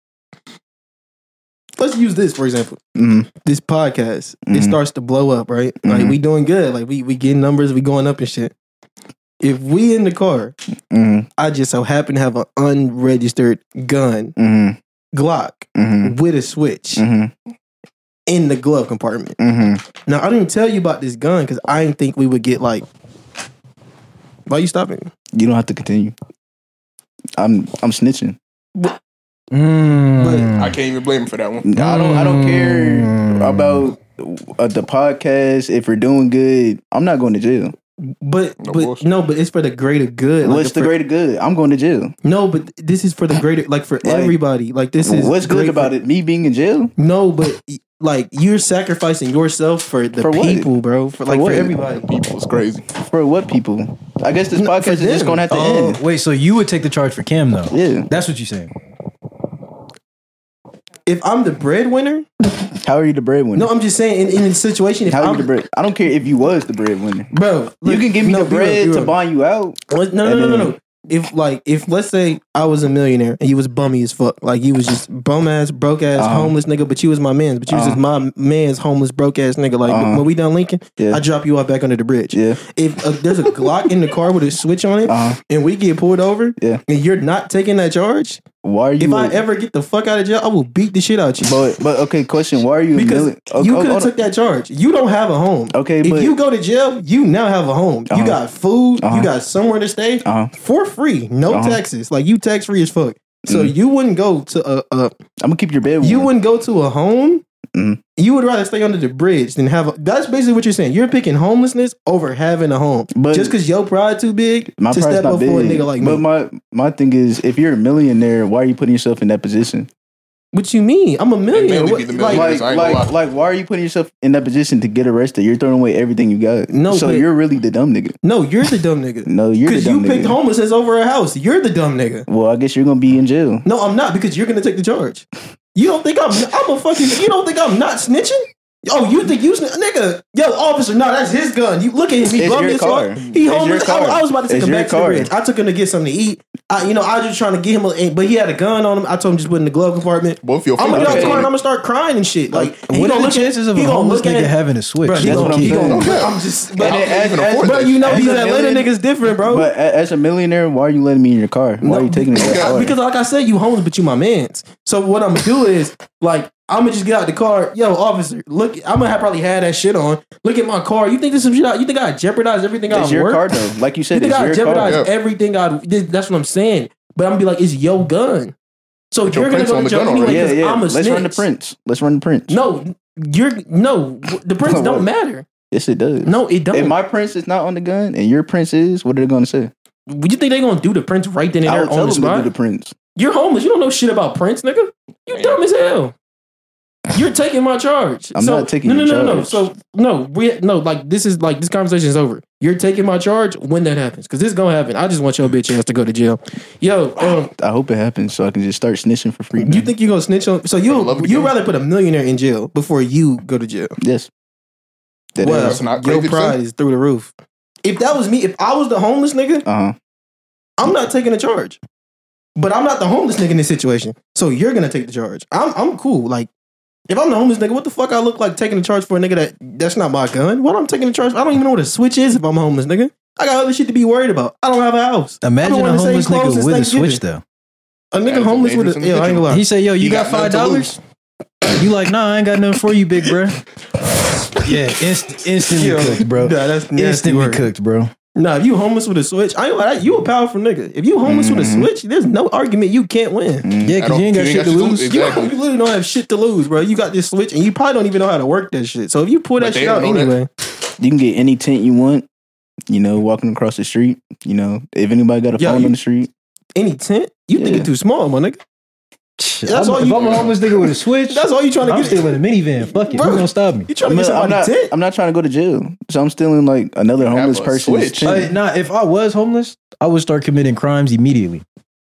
Let's use this for example. Mm, This podcast, it Mhm. starts to blow up, right? Like Mhm. we doing good. Like we getting numbers, we going up and shit. If we in the car, mm, I just so happen to have an unregistered gun, mm, Glock, mm, with a switch mm, in the glove compartment. mm. Now I didn't tell you about this gun because I didn't think we would get like. Why you stopping? You don't have to continue. I'm snitching. I can't even blame him for that one. I don't care about the podcast. If we're doing good, I'm not going to jail. But No but bullshit. no, but it's for the greater good. What's the greater good? I'm going to jail. No, but this is for the greater, like for Like, everybody. Like this is What's good great about it? Me being in jail? No, but like you're sacrificing yourself for the For what? people, bro. For like what? for everybody. People is crazy. For what people? I guess this No, podcast for is just them. going to have to Oh, end. wait. So you would take the charge for Cam though? Yeah. That's what you're saying. If I'm the breadwinner, How are you the breadwinner? no, I'm just saying in the situation. If How are I'm you the bread? I don't care if you was the breadwinner. bro, You look, can give me no, the be real, bread be to real. buy you out. No. If let's say I was a millionaire and you was bummy as fuck, like you was just bum ass, broke ass, Uh-huh. homeless nigga, but you was my man, but you was just my man's homeless, broke ass nigga. Like Uh-huh. when we done Lincoln, Yeah. I drop you off back under the bridge. Yeah. If there's a Glock in the car with a switch on it, Uh-huh. and we get pulled over, Yeah. and you're not taking that charge, Why are you? if I ever get the fuck out of jail, I will beat the shit out you. But okay, question. Why are you? Because you could have took that charge. You don't have a home. Okay, if but you go to jail, you now have a home. Uh-huh. You got food. Uh-huh. You got somewhere to stay Uh-huh. for free, no Uh-huh. taxes. Like you tax free as fuck. So you wouldn't go to I'm gonna keep your bed warm. you wouldn't go to a home. Mhm. You would rather stay under the bridge than have. That's basically what you're saying. You're picking homelessness over having a home, But- just because your pride too big My to pride's step not up for a big. nigga like but me. my thing is, if you're a millionaire, why are you putting yourself in that position? What you mean? I'm a millionaire. mainly What- be the like, millionaires. I ain't gonna lie. Like, why are you putting yourself in that position to get arrested? You're throwing away everything you got. No, so but- you're really the dumb nigga. no, you're the dumb nigga. No, you're the Because you dumb picked nigga. homelessness over a house. You're the dumb nigga. Well, I guess you're gonna be in jail. No, I'm not because you're gonna take the charge. You don't think I'm a fucking. You don't think I'm not snitching? Oh, you think you nigga? Yo, officer, no, that's his gun. You look at him. He It's bummed your his car. fuck. He It's homeless. your car. I was about to take It's him your back to the car. bridge. I took him to get something to eat. I was just trying to get him, but he had a gun on him. I told him just put it in the glove compartment. Both your I'm gonna get out the car and I'm fingerprints gonna start crying and shit. Like, he What gonna are the look at- chances of he a gonna homeless look at nigga it- having a switch? Bro, That's what I'm he saying. gonna, I'm just, And then bro, you know as these a Atlanta million- niggas different, bro. But as a millionaire, why are you letting me in your car? Why are you taking me in your car? Because like I said, you homeless, but you my mans. So what I'm gonna do is like I'm gonna just get out the car. Yo, officer, look, I'm gonna probably have that shit on. Look at my car. You think this is some shit? You think I jeopardize everything I It's your work? car though. Like you You said, think it's I your jeopardize car. Yeah. everything I? That's what I'm saying. But I'm gonna be like, it's your gun. So But your you're gonna prints go on to the jail gun anyway already. Yeah, because yeah. I'm a Let's snitch. run the prints. Let's run the prints. No, the prints don't matter. Yes, it does. No, it don't. If my prince is not on the gun and your prince is, what are they going to say? Would you think they gonna do the prints right then and I there will on tell the them to spot? do the prints. You're homeless. You don't know shit about Prince, nigga. You dumb as hell. You're taking my charge. I'm not taking no, your no, no, no. charge. So like this conversation is over. You're taking my charge when that happens, because this is gonna happen. I just want your bitch ass to go to jail. Yo, I hope it happens so I can just start snitching for free. you man. think you gonna snitch on? So you rather put a millionaire in jail before you go to jail? Yes. That Well, That's not your crazy to pride say. is through the roof. If that was me, if I was the homeless nigga, I'm not taking a charge. But I'm not the homeless nigga in this situation, so you're gonna take the charge. I'm cool. Like, if I'm the homeless nigga, what the fuck I look like taking the charge for a nigga that's not my gun? What I'm taking the charge? I don't even know what a switch is if I'm a homeless nigga. I got other shit to be worried about. I don't have a house. Imagine I've been a wanting the homeless same clothes nigga since with a Thanksgiving. switch though. A nigga That is homeless with dangerous a, yeah, I ain't gonna lie. He say, "Yo, you got nothing to $5?" lose. You like, nah, I ain't got nothing for you, big bro. Yeah, instantly Yo, cooked, bro. Nah, that's nasty Instantly word. cooked, bro. Nah, if you homeless with a switch, I ain't gonna lie, you a powerful nigga. If you homeless with a switch, there's no argument you can't win. Yeah, because you ain't got shit to lose. Exactly. You literally don't have shit to lose, bro. You got this switch, and you probably don't even know how to work that shit. So if you pull that But they shit out don't know anyway, You can get any tent you want, walking across the street. If anybody got a Yo, phone you- on the street. any tent, you think Yeah. it too small, my nigga. That's all if you- I'm a homeless nigga with a switch, That's all you trying to I'm get. stealing a minivan. Fuck it. Bro. Who's gonna stop me? You trying to get somebody tent? I'm not trying to go to jail. So I'm stealing like another have homeless a person's switch. tent. Nah, if I was homeless, I would start committing crimes immediately.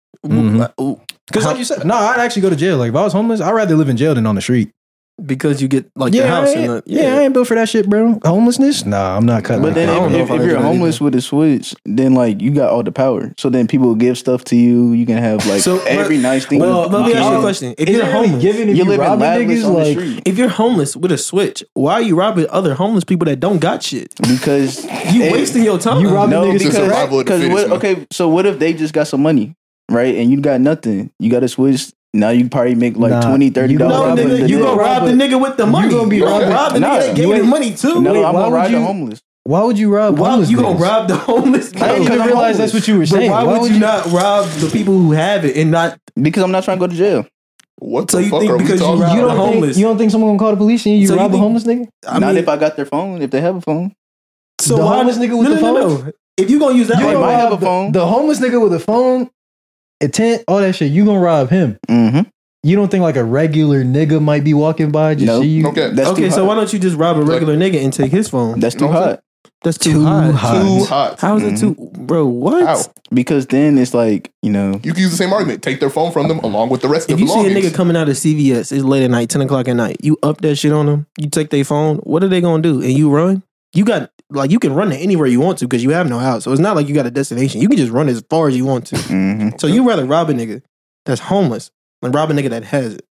Ooh. Because like you said, no, I'd actually go to jail. Like if I was homeless, I'd rather live in jail than on the street. Because you get like your house. I And ain't, I ain't built for that shit, bro. Homelessness? Nah, I'm not cutting. But like then that. I don't know if if I you're agree with homeless with a switch, then like you got all the power. So then people will give stuff to you. You can have like So, every nice thing. Well, let me ask you a can. question. If Is you're it really homeless, giving if You're you living robbing lavish niggas? on the Like, street if you're homeless with a switch, why are you robbing other homeless people that don't got shit? because You wasting your time. You robbing no, niggas It's a survival of the because fittest, man. okay. So what if they just got some money, right? And you got nothing. You got to switch. Now you probably make like Nah, $20, $30. you No, rob nigga, the you nigga. gonna rob the nigga with the money. gonna be You gonna robbing- rob the Nah, nigga that you gave you the ain't- money too. No, Wait, I'm why gonna would ride you- the homeless. why would you rob Why homeless you gonna niggas? rob the homeless? I didn't Because even I'm realize that's what you were But saying. why would you not rob the people who have it and not? Because I'm not trying to go to jail. What So the you fuck think are we because you talking robbed You the about? don't homeless? think you don't think someone gonna call the police and you So you rob a think- homeless nigga? I Not mean, if I got their phone. If they have a phone, so the why homeless nigga with no, the no, phone? no. If you gonna use that, You like, might why- have a phone. The homeless nigga with a phone, a tent, all that shit. You gonna rob him? You don't think like a regular nigga might be walking by just No. see you? Okay. That's okay, too so hot. why don't you just rob a regular nigga and take his phone? That's too No, hot. That's Too too hot. hot. Too hot. How is it too, bro? What? How? Because then it's like You can use the same argument. Take their phone from them along with the rest If of you the see a belongings. nigga coming out of CVS, it's late at night, 10 o'clock at night. You up that shit on them. You take their phone. What are they gonna do? And you run. You got like you can run to anywhere you want to because you have no house. So it's not like you got a destination. You can just run as far as you want to. So you rather rob a nigga that's homeless than rob a nigga that has it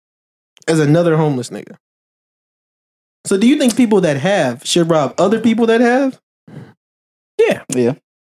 as another homeless nigga. So do you think people that have should rob other people that have? yeah.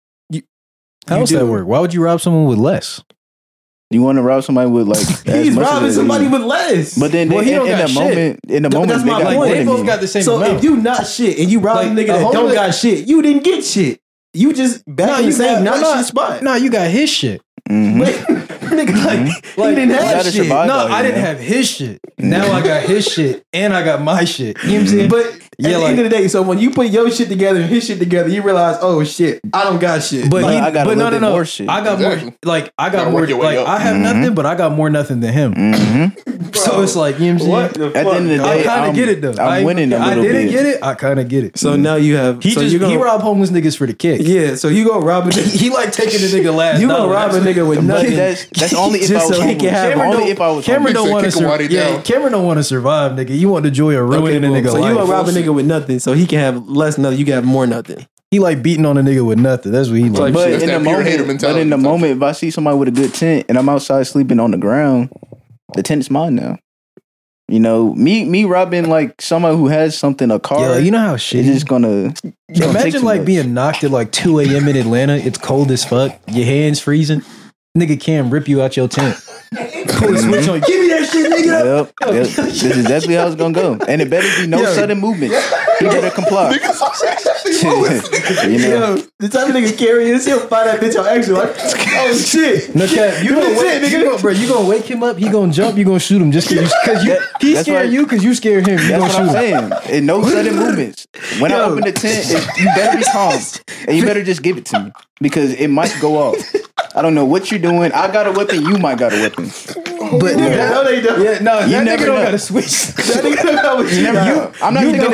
How You does that do. work? Why would you rob someone with less? You want to rob somebody with like as He's much as robbing they somebody need. with less. But then Well, they, he in, don't in got the shit. moment, That's they my got point. more They than both you. got the same so amount. if you not shit and you rob Like, a nigga a that don't homeless- got shit, you didn't get shit. You just back in the same not shit spot. No, you got his shit. Wait, nigga, like, he didn't You have gotta shit. survive. No, out I here, didn't man. have his shit. Now I got his shit and I got my shit. You know what I'm saying? But at Yeah, the like- end of the day, so when you put your shit together and his shit together, you realize, oh shit, I don't got shit. But, Like, he, I got a but no, little no, bit no. more shit. I got Exactly. more. Like I got Gotta more. work your way Like up. I have nothing, but I got more nothing than him. So it's like you know what I'm saying. At the end of the I day, kind of get it though. I'm winning a I little didn't bit. get it. I kind of get it. so now you have. He so just you he gonna, rob homeless niggas for the kick. yeah. So you gonna rob a nigga. He like taking the nigga last. You gonna dollar. rob a That's- nigga with But nothing. that's only if Just I was so he can homeless. have- Only if I was Cameron homeless. don't want to Kick him while he survive. Yeah, down. Cameron don't want to survive, nigga. You want the joy of ruining a boom. nigga So you life. gonna rob a nigga with nothing, so he can have less nothing. You can have more nothing. He like beating on a nigga with nothing. That's what he like. But That's in that the pure moment, hater mentality type moment, if I see somebody with a good tent and I'm outside sleeping on the ground, the tent's mine now. You know, me robbing like somebody who has something, a car. Yo, you know how it's shitty. just gonna. it's gonna take Imagine too like much. being knocked at like 2 a.m. in Atlanta. It's cold as fuck. Your hands freezing. Nigga can't rip you out your tent. Pull the switch on. Give me that shit, nigga. Yep. This is exactly how it's gonna go, and it better be no Yo. sudden movements. He better comply. You know, Yo, the type of nigga carry is he'll find that bitch on extra like, oh shit. No cap. You Do gonna this wake, shit, you nigga. gonna, bro. You gonna wake him up. He gonna jump. You gonna shoot him just because you. He That's scared why- you because you scared him. You that's gonna what shoot I'm him. saying. And no sudden movements. When I Yo. open the tent, you better be calm, and you better just give it to me because it might go off. I don't know what you're doing. I got a weapon. You might got a weapon. But No, they don't. yeah, no, You that never nigga don't know. got to switch. That nigga don't know what You never know. I'm not you taking a don't- chance. Like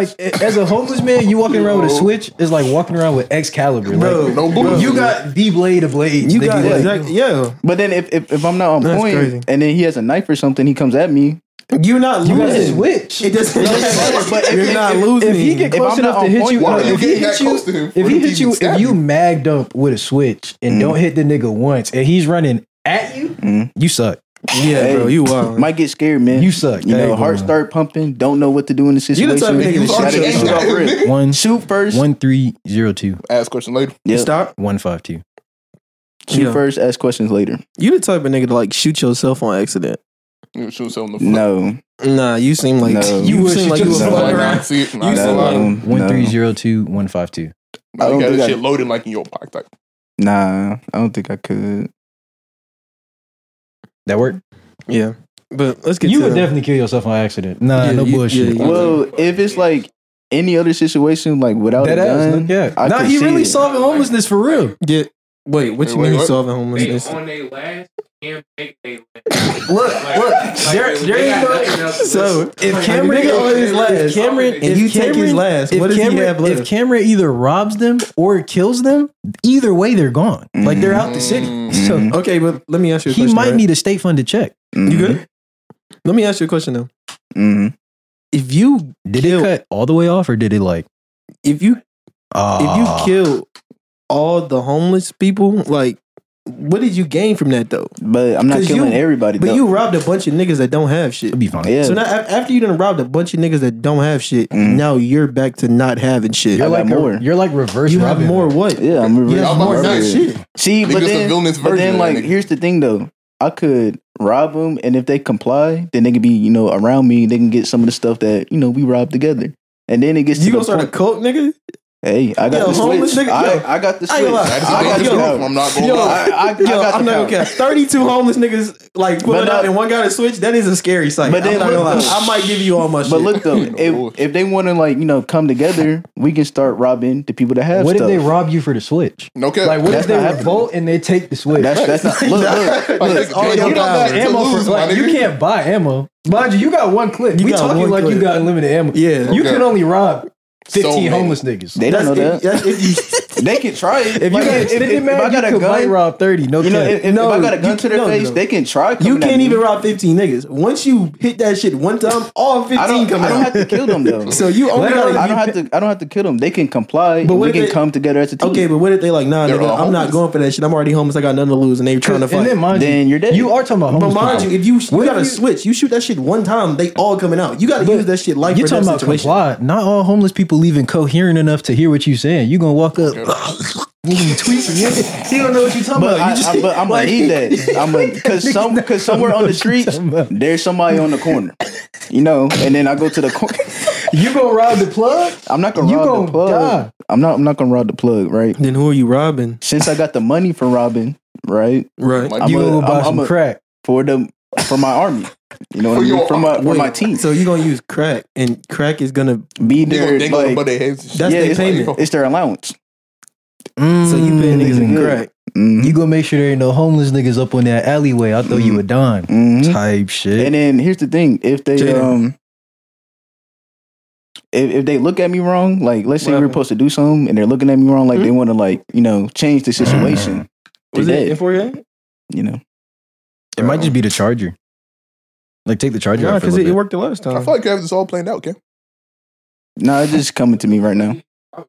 as a homeless man, you walking around with a switch is like walking around with Excalibur. Bro, Like, No bullshit. you got the blade of blades. You nigga, got like, exactly, yeah. But then if I'm not on That's point, crazy. and then he has a knife or something, he comes at me. You're not you got a losing. switch. It doesn't matter. But You're not losing. If he get If close I'm enough not to on hit point, you, why are you if he getting hit that you, close to him if for he him to hit you, even stab if you you? magged up with a switch and don't hit the nigga once, and he's running at you, you suck. Yeah, Hey, bro, you wild. Might get scared, man. You suck. You Hey, know, heart bro. start pumping. Don't know what to do in the You the situation. type of nigga that Gotta shoot get yourself. off rip. One Shoot first. 1302 Ask question later. Yep. Stop. 152. Shoot Yeah. first. Ask questions later. You the type of nigga to like shoot yourself on accident. You shoot yourself in the foot. No. Nah, you seem like No. you would seem shoot like you a yourself. Nah, fuck I around. can't see it. Nah, You nah, seem nah. like- 1302 152. Nah, I you don't got think that I- shit loaded like in your pocket. Like, Nah, I don't think I could. That work? Yeah, but let's get You to would definitely kill yourself on accident. Nah, Yeah, no you- bullshit. yeah, Well, if it's like any other situation, like without That a ass, gun, yeah. I Nah, could he see really it. solving homelessness for real. Yeah. Wait, what you Wait, mean he's what? solving They homelessness? on their last can't take they Look, there ain't no. So If Cameron nigga on his last, if Cameron, and you take his last, what does he have left? If Cameron either robs them or kills them, either way they're gone. Like they're out the city. So Okay, but let me ask you a he question. might right? need a state funded check. You good? Let me ask you a question though. Mm-hmm. If you Did it cut all the way off or did it like? if you Ah. kill all the homeless people, like what did you gain from that though? But I'm not 'Cause killing you- everybody. But though. you robbed a bunch of niggas that don't have shit. it'll be fine. yeah. So now after you done robbed a bunch of niggas that don't have shit, Mhm. now you're back to not having shit. You're I like got more. You're like reverse. You have Robin more Hood. what? yeah, I'm You reverse have I'm more about not to say. shit. See, Nigga, but just a then, villainous but version then, of that like, nigga. here's the thing though. I could rob them, and if they comply, then they can be, you know, around me. They can get some of the stuff that, you know, we robbed together. And then it gets You to gonna the start a point. cult, nigga? Hey, I got Yo, the homeless switch. nigga, yo. I got the I ain't switch. gonna lie. That is I got dangerous the enough. power. I'm not gonna Yo, lie. I Yo, got I'm the not power. gonna care. 32 homeless niggas like pulling But up no- and one got a switch. That is a scary sight. But I'm then not gonna lie. look, I might give you all my shit. But look though, No. if they want to, like, you know, come together, we can start robbing the people that have What if stuff. they rob you for the switch? No cap. Like what That's if they not happening. revolt and they take the switch? That's not. Look, Like, look. all you your don't got power. to ammo lose, for my like you nigga. can't buy ammo. Mind you, you got one clip. You We got talking one like clip. you got unlimited ammo. Yeah. You Okay. can only rob 15 So many. homeless niggas. They don't know that. That's if you. They can try it. If you Like, got extended man, I got you a could might gun, rob 30. No you know, cap. if I got a gun you- to their no, face, no. they can try. You coming at can't me. even rob 15 niggas. Once you hit that shit one time, all 15 I don't come have out. to kill them though. So you only Literally, got I don't have to. I don't have to kill them. They can comply. But And what we if can they- come together as a team. Okay, but what if they like, nah, They're nigga, all I'm not homeless. going for that shit. I'm already homeless. I got nothing to lose, and they trying to And fight. then mind Then you, you're dead. you are talking about But homeless mind people. you, if you What got to if you- switch, you shoot that shit one time, they all coming out. You got to But use that shit life You're or death talking about situation. comply. Not all homeless people even coherent enough to hear what you're saying. You gonna walk up, you tweaking. He don't know what you're talking But about. You just, I'm gonna like- need that. I'm because somewhere on the streets there's somebody on the corner, you know. And then I go to the corner. You gonna rob the plug? I'm not gonna You rob gonna the plug. die. I'm not gonna rob the plug, right? Then who are you robbing? Since I got the money for robbing, right? Right. Like, I'm You a- gonna go buy I'm some a- crack? For my army, you know what For I mean? your For my Wait, team. So you're gonna use crack, and crack is gonna. Be they there, gonna like, butt their heads. and shit. That's yeah, their it's, payment. it's their allowance. So you paying niggas in good. crack. Mhm. You gonna make sure there ain't no homeless niggas up on that alleyway. I throw you a dime. Mhm. Type shit. And then here's the thing: if they Jada. if they look at me wrong, like let's say What we're happened? supposed to do something and they're looking at me wrong, like they want to, like, you know, change the situation. Was they're it dead, in 48? you know? It might just be the charger. Like take the charger No, out for a because little it bit. worked the last I time. feel like you have this all planned out, okay? No, it's just coming to me right now.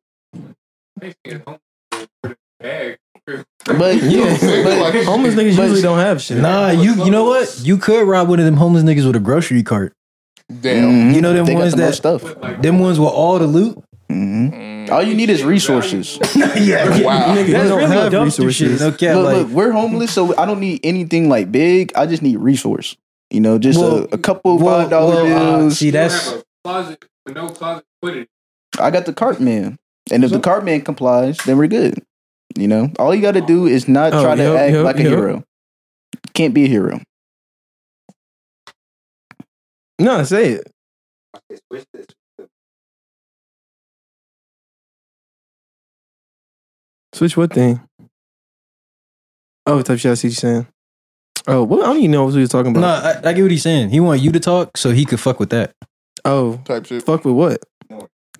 But Yeah, but homeless niggas but- usually don't have shit. Nah, you know what? You could rob one of them homeless niggas with a grocery cart. Damn. mhm, You know them they got ones the most that- stuff. Them ones with all the loot. Mhm. All you need is resources. Yeah, Wow. Nigga, That's you don't really have dumpster resources. shit. No cap, Look, like, look, we're homeless, so I don't need anything like big. I just need resource. You know, just Well, a couple well, $5 well, bills. see, that's a closet with no closet put it. I got the cart man, and if the cart man complies, then we're good. You know, all you got to do is not Oh, try to yep, act yep, like a yep. hero. Can't be a hero. No, say it. Switch this. Switch what thing? Oh, type shit. I see what you're saying. Oh, what? I don't even know what we was talking no. about. I get what he's saying. He want you to talk so he could fuck with that. Oh, Type shit. fuck with what?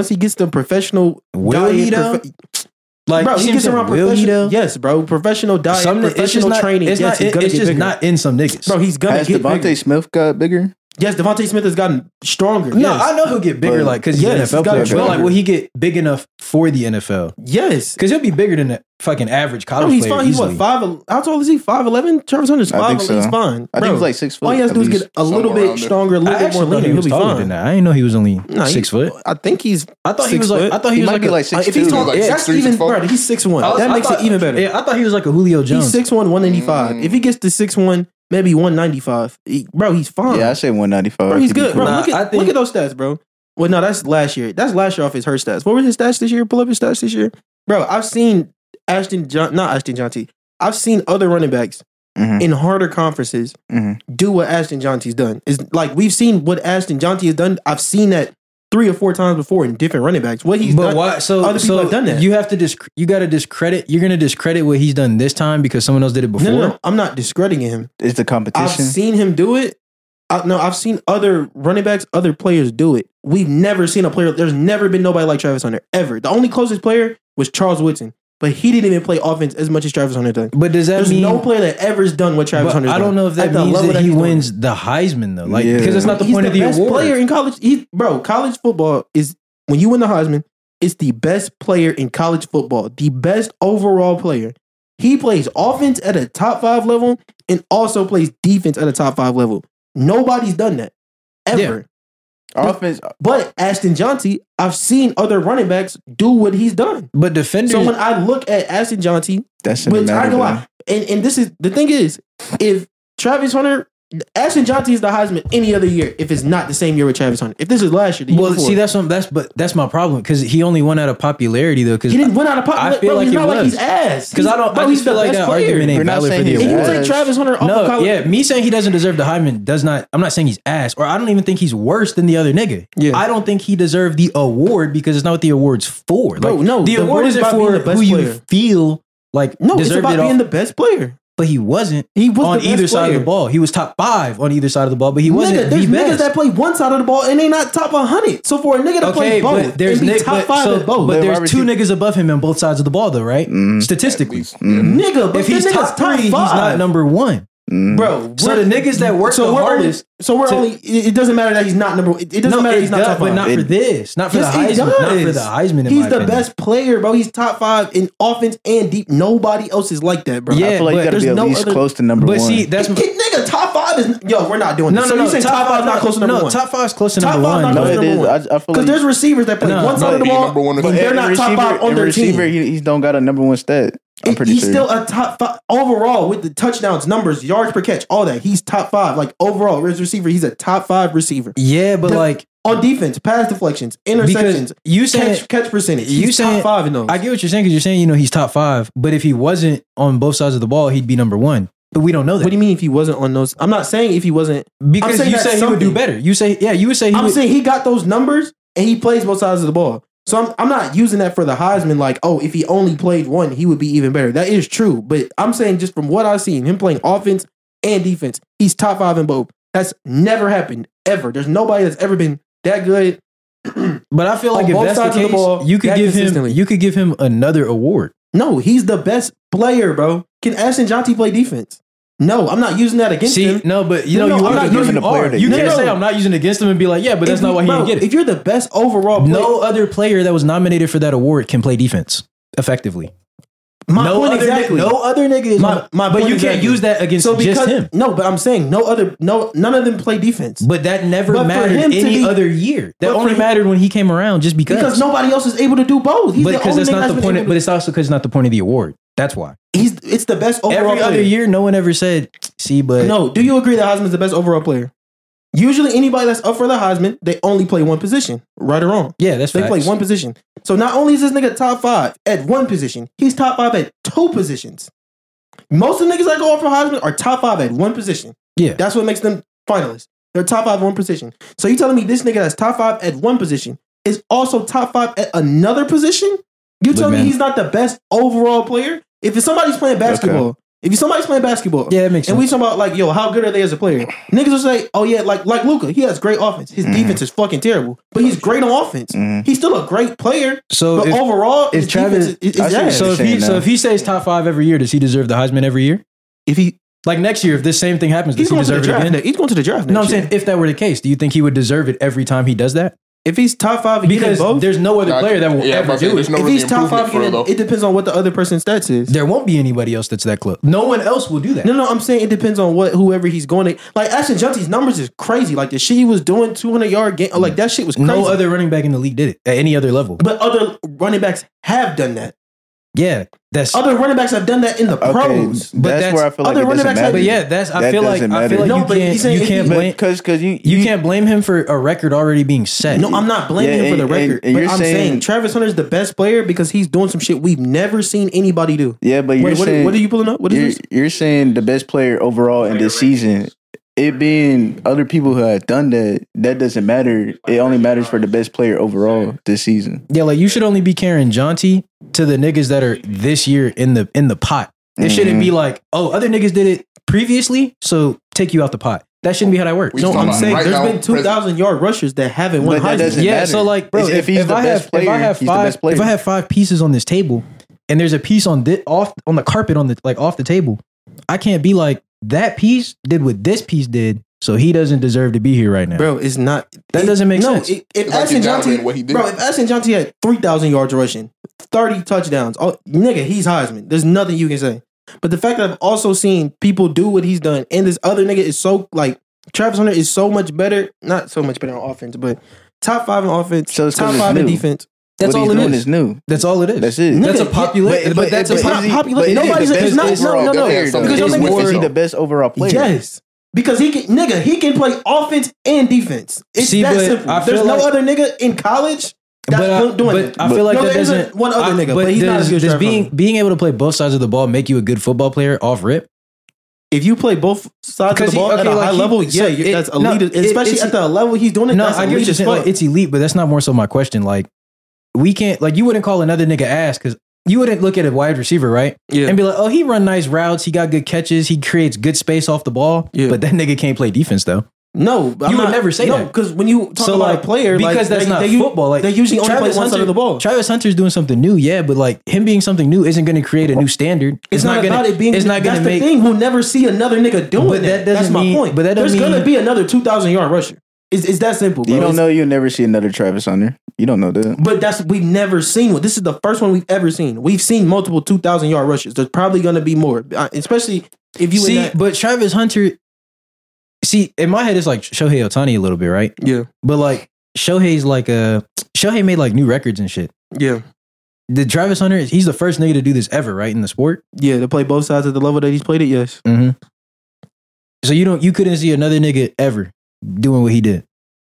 once he gets the professional Will he though? Like, bro, he gets around professional. Yes, bro, professional diet, professional training. It's yes, not. It's just not in some niggas. Bro, he's gonna Has get Devontae bigger. Smith got bigger? Yes, Devontae Smith has gotten stronger. No, yes. I know he'll get bigger, But- like because he's yes, an he's NFL got player. it But like, stronger. will he get big enough for the NFL? Yes. Because he'll be bigger than a fucking average college Bro, he's player. fine. He's what, easily. 5? How tall is he? 5'11"? Travis Hunter's I think 5'11". so. He's fine. I think Bro, he's like 6 foot. all he has to do is get a little Somewhere around bit there. stronger, a little I bit actually more thought lean. he He'll was be taller fine. than that. I didn't know he was only Nah, 6 foot. I think he's. I thought he 6 was like. foot. I thought he He was might like be a, like If he's 6'2". tall, Like that's 6'3", even 6'4". bro. He's 6'1". I That makes thought- it even better. Yeah, I thought he was like a Julio Jones. He's 6'1", 185. If he gets to 6'1", maybe 195, bro, he's fine. Yeah, I say 195. Bro, he's Could be good. Bro, cool. Nah, look I at think- look at those stats, bro. Well, no, that's last year. That's last year off his hurt stats. What were his stats this year? Pull up his stats this year, bro. I've seen not Ashton Johnson. I've seen other running backs Mhm. in harder conferences Mhm. do what Ashton Johnson's done. Is like we've seen what Ashton Johnson has done. I've seen that 3 or 4 times before in different running backs. What he's But done. why? So other people so have done that. you have to you got to discredit. You're gonna discredit what he's done this time because someone else did it before. No, I'm not discrediting him. It's the I've competition. seen him do it. I've seen other running backs, other players do it. We've never seen a player. There's never been nobody like Travis Hunter ever. The only closest player was Charles Woodson, but he didn't even play offense as much as Travis Hunter done. But does that There's mean? no player that ever has done what Travis But Hunter's I done. don't know if that At the means level that he he's doing. wins the Heisman though. Like Yeah. because that's not the He's point of the best award. player in college. College football is when you win the Heisman. It's the best player in college football, the best overall player. He plays offense at a top 5 level and also plays defense at a top 5 level. Nobody's done that ever. Offense. But Ashton Johnson, I've seen other running backs do what he's done. But defenders. So when I look at Ashton Johnson, That shouldn't which I matter. go though. out, and this is the thing is, if Travis Hunter, Ashton Johnson is the Heisman any other year, if it's not the same year with Travis Hunter. If this is last year, the year well, before, see that's my problem because he only won out of popularity though. Because he didn't win out of pocket. I feel bro, like he's it not like was. he's ass. because I don't. Bro, I he's just feel the like best that player. argument We're ain't not valid for saying the he's And you award. take ass. Travis Hunter off of No, college. yeah, me saying he doesn't deserve the Heisman does not. I'm not saying he's ass, or I don't even think he's worse than the other nigga. Yeah. I don't think he deserved the award because it's not what the award's for. Bro, Like, no, the the award award is isn't about being for the best who you player. feel like No, it's deserved about it being off. the best player. But he wasn't. He was on the best either side of player. the ball. He was top 5 on either side of the ball, but he wasn't Nigga, there's the niggas best. that play one side of the ball and they not top 100. So for a nigga to play both, but there's and be Nick, top but, 5 so, at both, but They're there's 2 niggas above him on both sides of the ball, though, right? Statistically, nigga, but if he's this top nigga's 3, he's not number 1. Bro, So the niggas that work the we're hardest. Only, so we're only. It doesn't matter that he's not number. It doesn't matter he's not top 5. but not for this. Not for Yes, the he Heisman. Not for does. the Heisman. In He's my the opinion. best player, bro. He's top 5 in offense and deep. Nobody else is like that, bro. Yeah, I feel like but you gotta be there's at no least other- close to number But 1. see, that's Nigga, top 5 is we're not doing this. no, So no, you saying top 5 not close to number 1? top 5 is close to Top number 5 1. not no, close to it is. number 1. I feel Because like there's receivers that play No, one side of the be ball, number one and in they're not top 5 on in their receiver, team. he don't got a number 1 stat. I'm pretty He's sure. still a top 5 overall with the touchdowns, numbers, yards per catch, all that. He's top 5. Like overall, as receiver, he's a top 5 receiver. Yeah, but like On defense, pass deflections, interceptions, because you saying catch percentage. you He's saying- top 5 in those. I get what you're saying because you're saying he's top 5, but if he wasn't on both sides of the ball, he'd be number 1. But we don't know that. What do you mean if he wasn't on those? I'm not saying if he wasn't. Because saying you that's say he would do something. better. You say you would say he I'm would. saying he got those numbers and he plays both sides of the ball. So I'm not using that for the Heisman. Like, oh, if he only played one, he would be even better. That is true. But I'm saying just from what I've seen, him playing offense and defense, he's top 5 in both. That's never happened ever. There's nobody that's ever been that good. But I feel like on if both that's the sides of the case, ball, you could that give consistently. him another award. No, he's the best player, bro. Can Ashton Johnson play defense? No, I'm not using that against See, him. no, but you No, know no, you I'm are. not No, using you the player are. that You you can't get. say I'm not using it against him and be like, yeah, but that's not why he didn't get it. If you're the best overall player, No other player that was nominated for that award can play defense effectively. my no point other exactly. no other nigga is My but point you can't exactly. use that against So just because him. no, but I'm saying none of them play defense. But that never But for mattered him to any be- other year. That but for only him- mattered when he came around just Because nobody else is able to do both. He's but the because only that's nigga not that's the been point. able But to- it's also because it's not the point of the award. That's why. it's the best overall Every player. other year, no one ever said, "See, but No, do you agree that Heisman's the best overall player? Usually, anybody that's up for the Heisman, they only play one position, right or wrong. yeah, that's They facts. play one position. So not only is this nigga top 5 at one position, he's top 5 at 2 positions. Most of the niggas that go up for Heisman are top 5 at one position. Yeah, That's what makes them finalists. They're top 5 at one position. So you telling me this nigga that's top 5 at one position is also top 5 at another position? You Look, telling me man. he's not the best overall player? If it's somebody's playing basketball If somebody's playing basketball, Yeah, it makes and sense. we talking about like, yo, how good are they as a player? Niggas will say, oh yeah, like Luka, he has great offense. His defense is fucking terrible, but he's great on offense. He's still a great player. So but if- overall, if his Travis- defense is I see what ass. So you're if saying he now. stays top 5 every year, does he deserve the Heisman every year? if he Like next year, if this same thing happens, does he's he going to the deserve it draft, again? he's going to the draft. No, I'm next year. saying if that were the case, do you think he would deserve it every time he does that? if he's top 5 again in Because both, there's no other player that will Yeah, ever but do there's it. no if really he's top 5 improvement for it, again, though. it depends on what the other person's stats is. There won't be anybody else that's that close. No one else will do that. No, I'm saying it depends on whoever he's going to. Like Ashton Junty's numbers is crazy. Like the shit he was doing, 200-yard game, like that shit was crazy. No other running back in the league did it at any other level. But other running backs have done that. Yeah, that's. Other running backs have done that in the Okay, pros. But that's that's- where I feel like other it running doesn't backs matter. have- But yeah, that's. I That feel like doesn't I feel like matter. No, you but he's can't. saying You if can't he- blame. because You can't blame him for a record already being set. No, I'm not blaming Yeah, him for the and- record. and but you're I'm saying- saying Travis Hunter's the best player because he's doing some shit we've never seen anybody do. Yeah, but you're Wait, saying what are you pulling up? What is you're, this? you're saying the best player overall in this season. It being other people who have done that doesn't matter. It only matters for the best player overall this season. Yeah, like you should only be carrying Jonty to the niggas that are this year in the pot. It shouldn't be like, oh, other niggas did it previously, so take you out the pot. That shouldn't be how that works. We No, talking I'm about saying right there's now, been 2,000-yard rushers that haven't won But that Heisman. doesn't Yeah, matter. so like, bro, If he's the best player, he's the best player. if I have 5 pieces on this table, and there's a piece on the carpet on the off the table, I can't be like that piece did what this piece did, so he doesn't deserve to be here right now. Bro, it's not. That doesn't make sense. If It's like Ashton he dominated Junty, what he did. bro, if Ashton Junty had 3,000 yards rushing, 30 touchdowns, oh, nigga, he's Heisman. There's nothing you can say. But the fact that I've also seen people do what he's done, and this other nigga is so like Travis Hunter is so much better, not so much better on offense, but top 5 in offense, So it's 'cause top it's 5 in new. defense. That's what all he's it doing is. is new. That's all it is. That's it. That's a Nigga, popular. But that's a is pop- he- popular- but is he nobody's- the it's best not- overall no, player, because though? you're Is making- he the best overall player? Yes. Because he can play offense and defense. It's See, that but simple. I feel There's no like- other nigga in college that's doing but it. I feel like No, that there's doesn't. one other nigga, but he's not does, as good as does Travis being Hunter. being able to play both sides of the ball make you a good football player off rip? If you play both sides of Because the ball at a high level, yeah, that's elite. Especially at the level he's doing it, No, that's I get what elite you're as saying. fuck. Like, it's elite, but that's not more so my question. Like, we can't. Like, you wouldn't call another nigga ass because you wouldn't look at a wide receiver, right? Yeah. And be like, oh, he run nice routes. He got good catches. He creates good space off the ball. Yeah. But that nigga can't play defense though. No, You would never say that. because when you talk about a player, because like, that's not they football. Like they usually only play one side of the ball. Travis Hunter's doing something new, yeah, but like him being something new isn't going to create a new standard. It's not gonna, about it being. It's not going that's to the make. thing. We'll never see another nigga doing But that That's doesn't my mean- point. but that There's doesn't gonna mean- be another 2,000-yard rusher. It's that simple, bro. You don't It's- know. You'll never see another Travis Hunter. You don't know that. But we've never seen one. This is the first one we've ever seen. We've seen multiple 2,000-yard rushes. There's probably going to be more, especially if you in See, that, but Travis Hunter. See, in my head, it's like Shohei Ohtani a little bit, right? yeah, But like Shohei's like Shohei made like new records and shit. yeah, The Travis Hunter, he's the first nigga to do this ever, right, in the sport. yeah. To play both sides at the level that he's played it, yes. Mm-hmm. So you couldn't see another nigga ever doing what he did.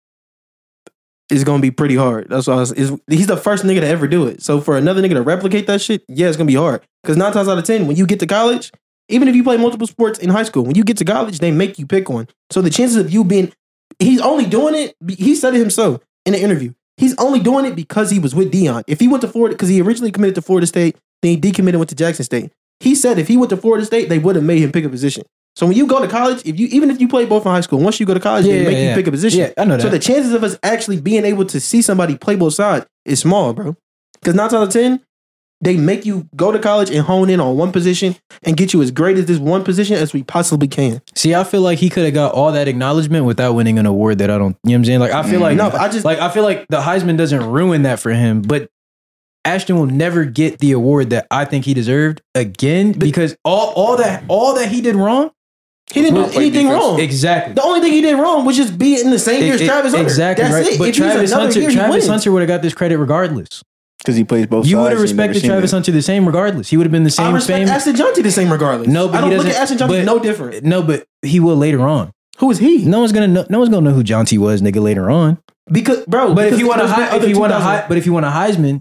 It's gonna be pretty hard. That's why he's the first nigga to ever do it. So for another nigga to replicate that shit, yeah, it's gonna be hard. Because 9 times out of 10, when you get to college, even if you play multiple sports in high school, when you get to college, they make you pick one. So the chances of you he's only doing it. He said it himself in an interview. He's only doing it because he was with Deion. If he went to Florida, because he originally committed to Florida State, then he decommitted and went to Jackson State. He said if he went to Florida State, they would have made him pick a position. So when you go to college, even if you play both in high school, once you go to college, they make you pick a position. Yeah, I know that. So the chances of us actually being able to see somebody play both sides is small, bro. Because 9 times out of 10, they make you go to college and hone in on one position and get you as great at this one position as we possibly can. See, I feel like he could have got all that acknowledgement without winning an award that I don't. You know what I'm saying? Like I feel like No, I just- I feel like the Heisman doesn't ruin that for him, but Ashton will never get the award that I think he deserved again because all that he did wrong. He didn't Not do play anything defense. wrong. Exactly. The only thing he did wrong was just be in the same year as Travis Hunter. Exactly That's right. it. But If he's Travis another Hunter, year, he Travis wins. Hunter would have got this credit regardless. Because he plays both You sides. would have and you never respected seen Travis that. Hunter the same regardless. He would have been the I same respect fame. Ashton Junty the same regardless. No, but I he don't look doesn't- at Ashton Junty but- no different. No, but he will later on. Who is he? No one's gonna know who John T was, nigga, later on. Because bro, But if because you want there's been other 2,000 but if you want a Heisman,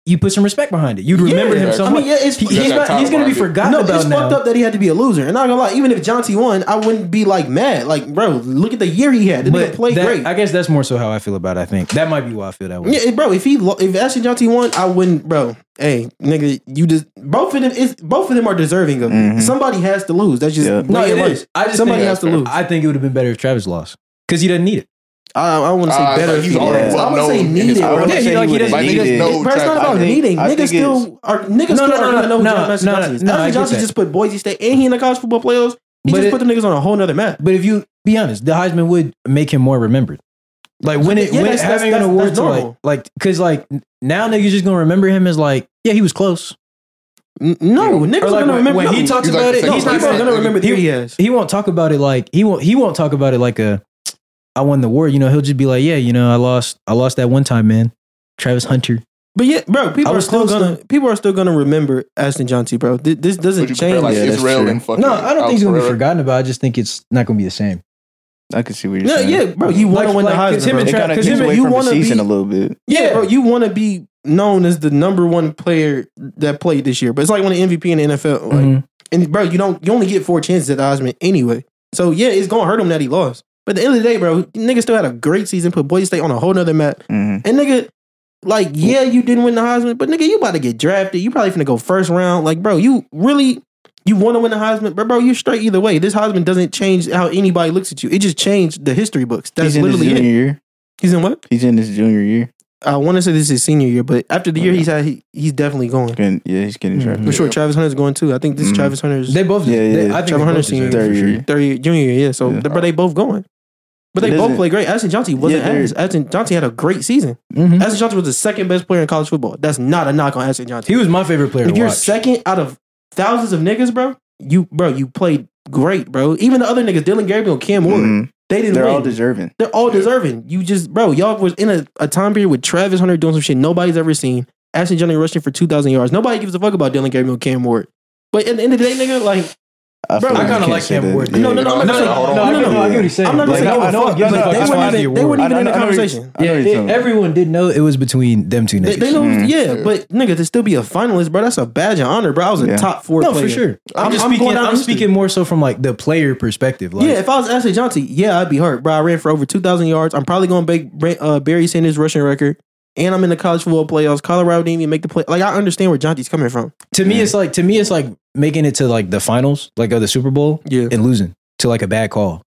you put some respect behind it. You'd remember him so I much. mean, yeah, it's he's got time going to be behind it. forgotten no, about it's now. fucked up that he had to be a loser. And not gonna lie, even if John T won, I wouldn't be like mad. Like, bro, look at the year he had. The nigga played great. I guess that's more so how I feel about it. I think that might be why I feel that way. Yeah, bro. If Ashton John T won, I wouldn't, bro. Hey, nigga, you just both of them are deserving of it. Somebody has to lose. That's just Yeah. No, way it life. is. I just Somebody think, has to lose. I think it would have been better if Travis lost because he doesn't need it. I want to say better. like if he's he already was. I well wouldn't say known in needed, his bro. own- Yeah, he doesn't Like, need niggas it. know Bro, it's not Travis. about needing. I Niggas think still are niggas still are gonna know who Ashton Johnson is. I Ashton get Johnson that. just put Boise State and he in the college football playoffs. He But just it- put the niggas on a whole nother map. But if you be honest, the Heisman would make him more remembered. Like when it Yeah, when that's- having that's an award to normal. like because like now niggas just gonna remember him as like yeah he was close. No, niggas Or are like gonna remember. when he no, talks He's like about the it, second he's no, not people are best. gonna remember the year he has. he won't talk about it like he won't talk about it like a I won the award. You know he'll just be like yeah you know I lost that one time man. Travis Hunter. But yeah, bro, I people are was still close gonna remember Ashton John T, bro. This doesn't Would you compare change. like Yeah, that's Israel true. and fucking No, I don't think Alex he's gonna be Pereira? forgotten about. I just think it's not gonna be the same. I can see what you're Yeah, saying. yeah, bro. You want to win the like, 'cause Heisman, him bro. and It Tra- kind of because takes him- away you from the wanna season be- a little bit. Yeah, bro. You want to be known as the number one player that played this year, but it's like winning MVP in the NFL. Like, Mhm. and bro, you only get 4 chances at the Heisman anyway. So yeah, it's gonna hurt him that he lost. But at the end of the day, bro, nigga still had a great season. Put Boise State on a whole nother map. Mhm. And nigga, like, yeah, you didn't win the Heisman, but nigga, you about to get drafted. You probably finna go first round. Like, bro, you want to win the Heisman, but bro, you straight either way. This Heisman doesn't change how anybody looks at you. It just changed the history books. That's He's in his literally junior it. year. He's in what? He's in his junior year. I want to say this is his senior year, but after the year he's had, he's definitely going. He's getting drafted. For sure, Travis Hunter's going too. I think this is Mhm. Travis Hunter's They both. Yeah, yeah. I think Trevor they Hunter's both senior deserve it. Third For sure. year. junior year, yeah. So, Yeah. bro, they both going. But they It both isn't- play great. Ashton Johnson wasn't Yeah, they're- ass. Ashton Johnson had a great season. Mhm. Ashton Johnson was the second best player in college football. That's not a knock on Ashton Johnson. He was my favorite player If to you're watch. second out of thousands of niggas, bro, you played great, bro. Even the other niggas, Dylan Gabriel, Cam Ward, Mhm. they didn't They're win. all deserving. They're all deserving. You just, bro, y'all was in a time period with Travis Hunter doing some shit nobody's ever seen. Ashton Johnson rushing for 2,000 yards. Nobody gives a fuck about Dylan Gabriel, Cam Ward. But at the end of the day, nigga, like, I Bro, feel I you kinda can't like say Cam that. Ward. Yeah. no, I'm not No, saying, hold on. No, I get what you're saying. I'm not Like, saying I give a know- fuck, I know- but I they know- weren't I even, know- they weren't even in the I know- conversation. I know you're talking about. Everyone did know it was between them two niggas. They know, Mhm. yeah, but nigga, to still be a finalist, bro, that's a badge of honor, bro. I was a Yeah. top 4 No, player. for sure. I'm just I'm speaking. going down I'm history. speaking more so from like the player perspective. Like, Yeah, if I was Ashton Johnson, yeah, I'd be hurt, bro. I ran for over 2,000 yards. I'm probably going to break Barry Sanders' rushing record, and I'm in the college football playoffs. Colorado didn't even make the play. Like, I understand where Johnty's coming from. to me, it's like making it to like the finals, like of the Super Bowl, Yeah. and losing to like a bad call.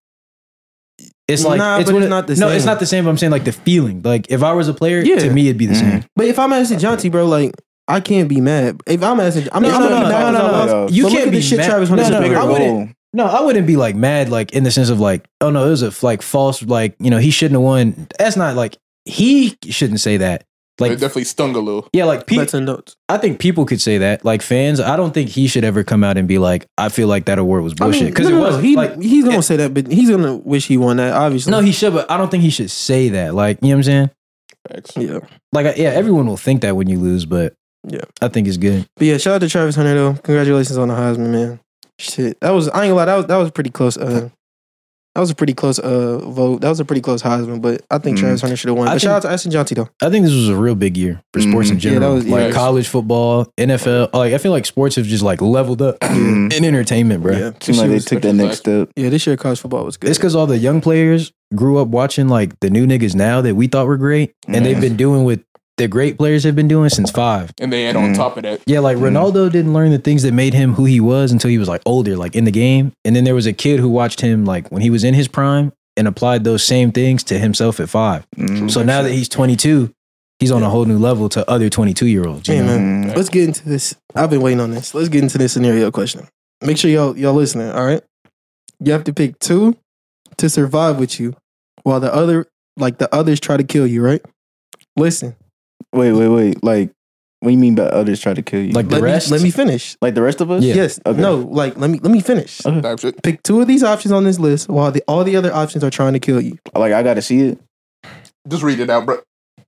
It's like Nah, it's but one it's of- not the No, same. it's not the same. But I'm saying like the feeling. Like if I was a player, Yeah. to me it'd be the same. But if I'm Ashton Johnson, bro, like, I can't be mad. If I'm Ashton, I'm not gonna be mad because I lost. You But look can't at be the shit mad. Travis Hunter No, did. no, Bigger I goal. wouldn't. No, I wouldn't be like mad, like in the sense of like, oh no, it was a like false, like he shouldn't have won. That's not like he shouldn't say that. It Like definitely stung a little. yeah, like Let's end notes. I think people could say that, like fans. I don't think he should ever come out and be like, I feel like that award was bullshit because it was. Like, He's gonna say that, but he's gonna wish he won that. Obviously, no, he should, but I don't think he should say that. Like, you know what I'm saying? Facts. Yeah, Like, yeah, everyone will think that when you lose, but Yeah. I think it's good. but yeah, shout out to Travis Hunter though. Congratulations on the Heisman, man. Shit, I ain't gonna lie, that was pretty close. That was a pretty close vote. That was a pretty close Heisman, but I think Travis Hunter should have won. I But think- shout out to Ashton Johnson though. I think this was a real big year for sports in Mhm. Yeah, that general. was- yeah. like college football, NFL. Like, I feel like sports have just like leveled up Mhm. in entertainment, bro. Yeah, Seems like they was- took that next step. yeah, this year college football was good. It's because all the young players grew up watching like the new niggas now that we thought were great, and they've been doing what the great players have been doing since 5. And then on top of that, Yeah, like Ronaldo didn't learn the things that made him who he was until he was like older, like in the game. And then there was a kid who watched him like when he was in his prime and applied those same things to himself at 5. Mhm. So now that he's 22, he's on a whole new level to other 22-year-olds. Hey, You know? man, Mhm. let's get into this. I've been waiting on this. Let's get into this scenario question. Make sure y'all listening. All right, you have to pick 2 to survive with you, while the others try to kill you. Right? Listen, Wait. Like, what do you mean by others try to kill you? Like the let rest? me let me finish. Like the rest of us? Yeah. Yes, Okay. no, like let me finish. Okay. type shit. Pick 2 of these options on this list, while all the other options are trying to kill you. Like, I gotta see it. Just read it out, bro.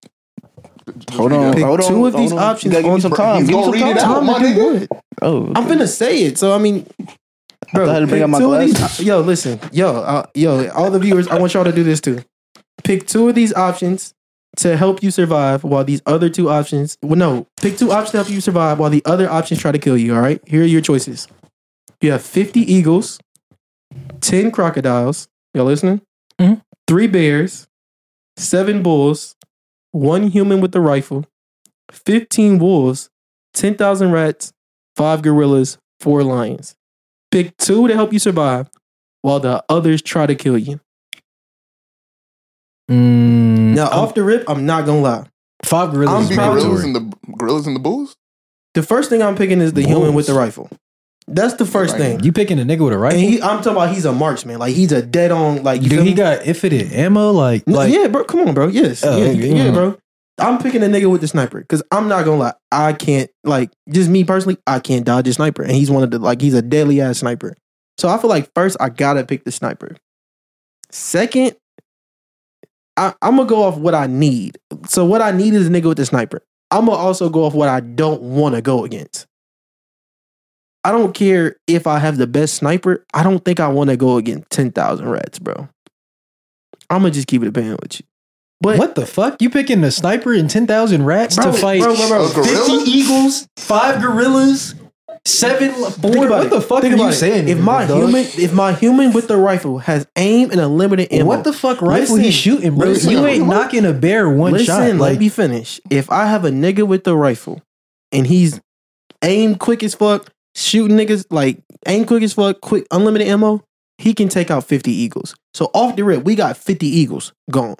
Just Hold read it on. out. Pick hold on, 2 of hold these on. options. You gotta give me on- some time. He's Give me gonna some read it time. out. Time my to do nigga. what? Oh, I'm finna say it. So I mean, bro, I had to bring pick out my 2 of these. glasses. Yo, listen, yo, all the viewers, I want y'all to do this too. Pick 2 of these options to help you survive while these other two options. Well, no, pick 2 options to help you survive while the other options try to kill you. All right, here are your choices. You have 50 eagles, 10 crocodiles. Y'all listening? Mhm. 3 bears, 7 bulls, 1 human with a rifle, 15 wolves, 10,000 rats, 5 gorillas, 4 lions. Pick 2 to help you survive while the others try to kill you. Now, off the rip, I'm not gonna lie. 5 I'm gorillas. be is gorillas mandatory. and the gorillas and the bulls. The first thing I'm picking is the human with the rifle. That's the first thing. You picking a nigga with a rifle? And I'm talking about he's a marksman. Like he's a dead on. Like you Dude, feel he me? got infinite ammo. Like Yeah, bro. Come on, bro. Yes. Oh, yeah, okay, yeah, mm. bro. I'm picking a nigga with the sniper because I'm not gonna lie. I can't just me personally. I can't dodge a sniper, and he's one of the he's a deadly ass sniper. So I feel like first I gotta pick the sniper. Second, I'm gonna go off what I need. So what I need is a nigga with the sniper. I'm gonna also go off what I don't want to go against. I don't care if I have the best sniper. I don't think I want to go against 10,000 rats, bro. I'm gonna just keep it a band with you. But what the fuck? You picking a sniper and 10,000 rats Bro, to fight bro, bro, bro. A gorilla? 50 eagles, 5 gorillas, 7 Think boars? about What it. the fuck Think are you about it. saying? If my human with the rifle has aim and a limited ammo, what the fuck rifle he Listen, shooting, bro? listen. You ain't knocking a bear one shot. Let Like me finish. If I have a nigga with the rifle and he's aim quick as fuck, shooting niggas like aim quick as fuck, quick unlimited ammo, he can take out 50 eagles. So off the rip, we got 50 eagles gone.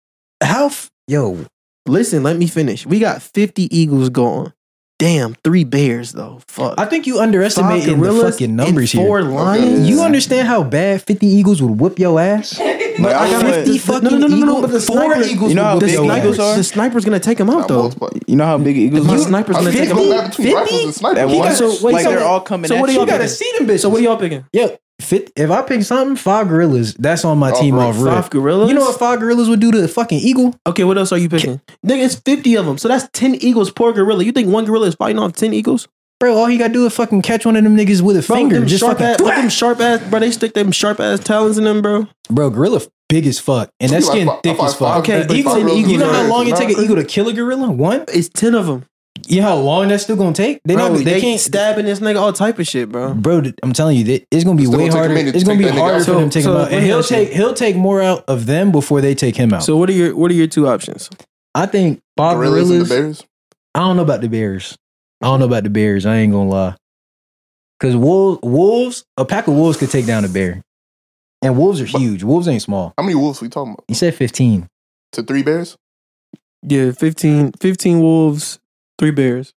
yo, Listen, let me finish. We got 50 eagles gone. Damn, 3 bears though. Fuck. I think you 5 underestimating the gorillas fucking and numbers 4 here. lions. You understand how bad 50 eagles would whoop your ass? But I got 50 fucking no, but the 4 sniper, eagles You know how would the whoop big your sniper's, ass. are? the sniper's gonna take him out Not though. multiply. You know how big eagles My are? sniper's I gonna can't take him go out. back between rifles and snipers. At He once, got- so wait, like so- they're all coming so at what do you. y'all You gotta picking? see them bitches. So what are y'all picking? Yeah, if I pick something, 5 gorillas, that's on my Oh, team bro, off rip. 5 gorillas? You know what 5 gorillas would do to a fucking eagle? Okay, what else are you picking? Nigga, it's 50 of them. So that's 10 eagles per gorilla. You think one gorilla is fighting off 10 eagles? Bro, all he gotta do is fucking catch one of them niggas with a finger. them Just sharp fucking ass, them sharp ass, bro. They stick them sharp ass talons in them, bro. Bro, gorilla big as fuck. And that Like skin five- thick five- as fuck. five- Okay, but Eagles, five gorillas you know how are- long it take an not- eagle to kill a gorilla? One? It's 10 of them. You know how long that's still gonna take? They Bro, not. They they can't. stabbing this nigga all type of shit, bro. Bro, I'm telling you, it's gonna be Still way gonna take a harder. minute to It's gonna be take that nigga harder out. for them to take So- him so out, and let me ask you. he'll take more out of them before they take him out. So what are your 2 options? I think 5 Gorillas and the gorillas. bears. I don't know about the bears. I ain't gonna lie. Because wolves, a pack of wolves could take down a bear, and wolves are huge. Wolves ain't small. How many wolves we talking about? You said 15. To 3 bears? Yeah, 15 wolves, 3 bears.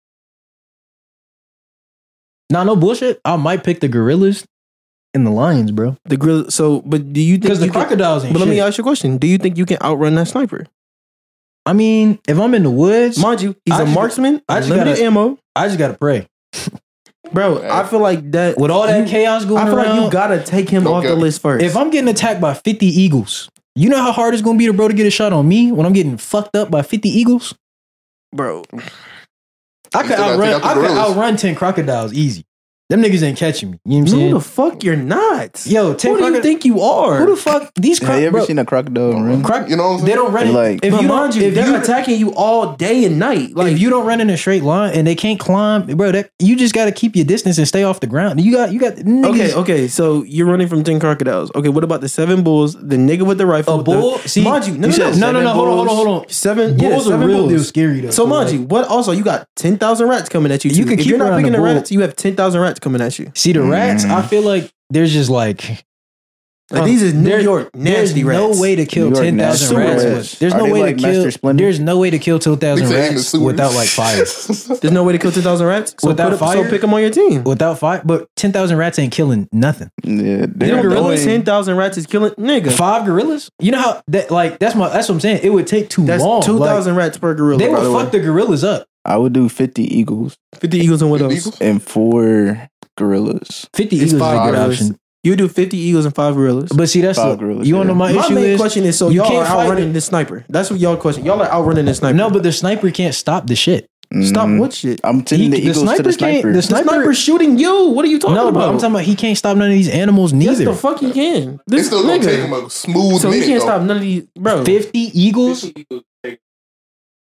Nah, no bullshit. I might pick the gorillas and the lions, bro. The gorilla. So, but do you think Because the you can- crocodiles ain't But let me shit. ask you a question. Do you think you can outrun that sniper? I mean, if I'm in the woods, Mind you, he's I a just- marksman. I just limited gotta- ammo, I just gotta pray. bro. I feel like that With all that you- chaos going I feel around, like you gotta take him off the Okay. list first. if I'm getting attacked by 50 eagles, you know how hard it's gonna be to bro to get a shot on me when I'm getting fucked up by 50 eagles? bro, I could still gotta take out the gorillas. outrun 10 crocodiles easy. Them niggas ain't catching me. You know what I'm no, saying? the fuck you're not. Yo, 10 Who do you crocodiles. think you are? Who the fuck? These Have you ever bro, seen a crocodile run? croc- You know what I'm saying? they don't run They it. like- if But you mind don't, you, if they're you, attacking you all day and night. Like if you don't run in a straight line and they can't climb, bro, that you just got to keep your distance and stay off the ground. You got niggas, okay. So you're running from 10 crocodiles. Okay, what about the 7 bulls? The nigga with the rifle. A bull? See, mind you, no, you said no, no, hold on. 7 Bulls are 7 real bulls. deal scary though. So mind like, you, what also you got 10,000 rats coming at you. You too. can If keep you're not around picking the the bull. rats, you have 10,000 rats coming at you. see the rats, I feel like there's just like Like these is New there- York nasty there's rats. no way to kill New York 10,000 nasty rats. rats. There's Are no they way like to kill. Master Splinter? There's no way to kill 10,000 Niggas ain't in the rats sewers. without like fire. There's no way to kill 10,000 rats. So Without fire? So pick them on your team. Without fire, but 10,000 rats ain't killing nothing. Yeah, You they're know, gorillas? going. 10,000 rats is killing nigga. 5 gorillas? You know how that like that's what I'm saying. It would take too That's long. 2,000 rats per gorilla. Like, they by would the way. fuck the gorillas up. I would do 50 eagles 50 eagles and what 50 else? eagles? and 4 gorillas. 50 It's eagles is a 5 good gorillas. option. You do 50 eagles and 5 gorillas. But see, that's 5 gorillas, you wanna know yeah. my My issue main is question is, so you y'all can't are fight outrunning this sniper. That's what y'all question. Y'all are outrunning this sniper. no, but the sniper can't stop the shit. Stop Mhm. what shit? I'm sending the The eagles to sniper the can't- sniper. the The sniper- sniper's shooting you. What are you talking No, about? but I'm talking about he can't stop none of these animals Yes, neither. the fuck he can. It's This still gonna take him nigga. a smooth So he minute, can't though. stop none of these, bro. 50 eagles? 50 eagles take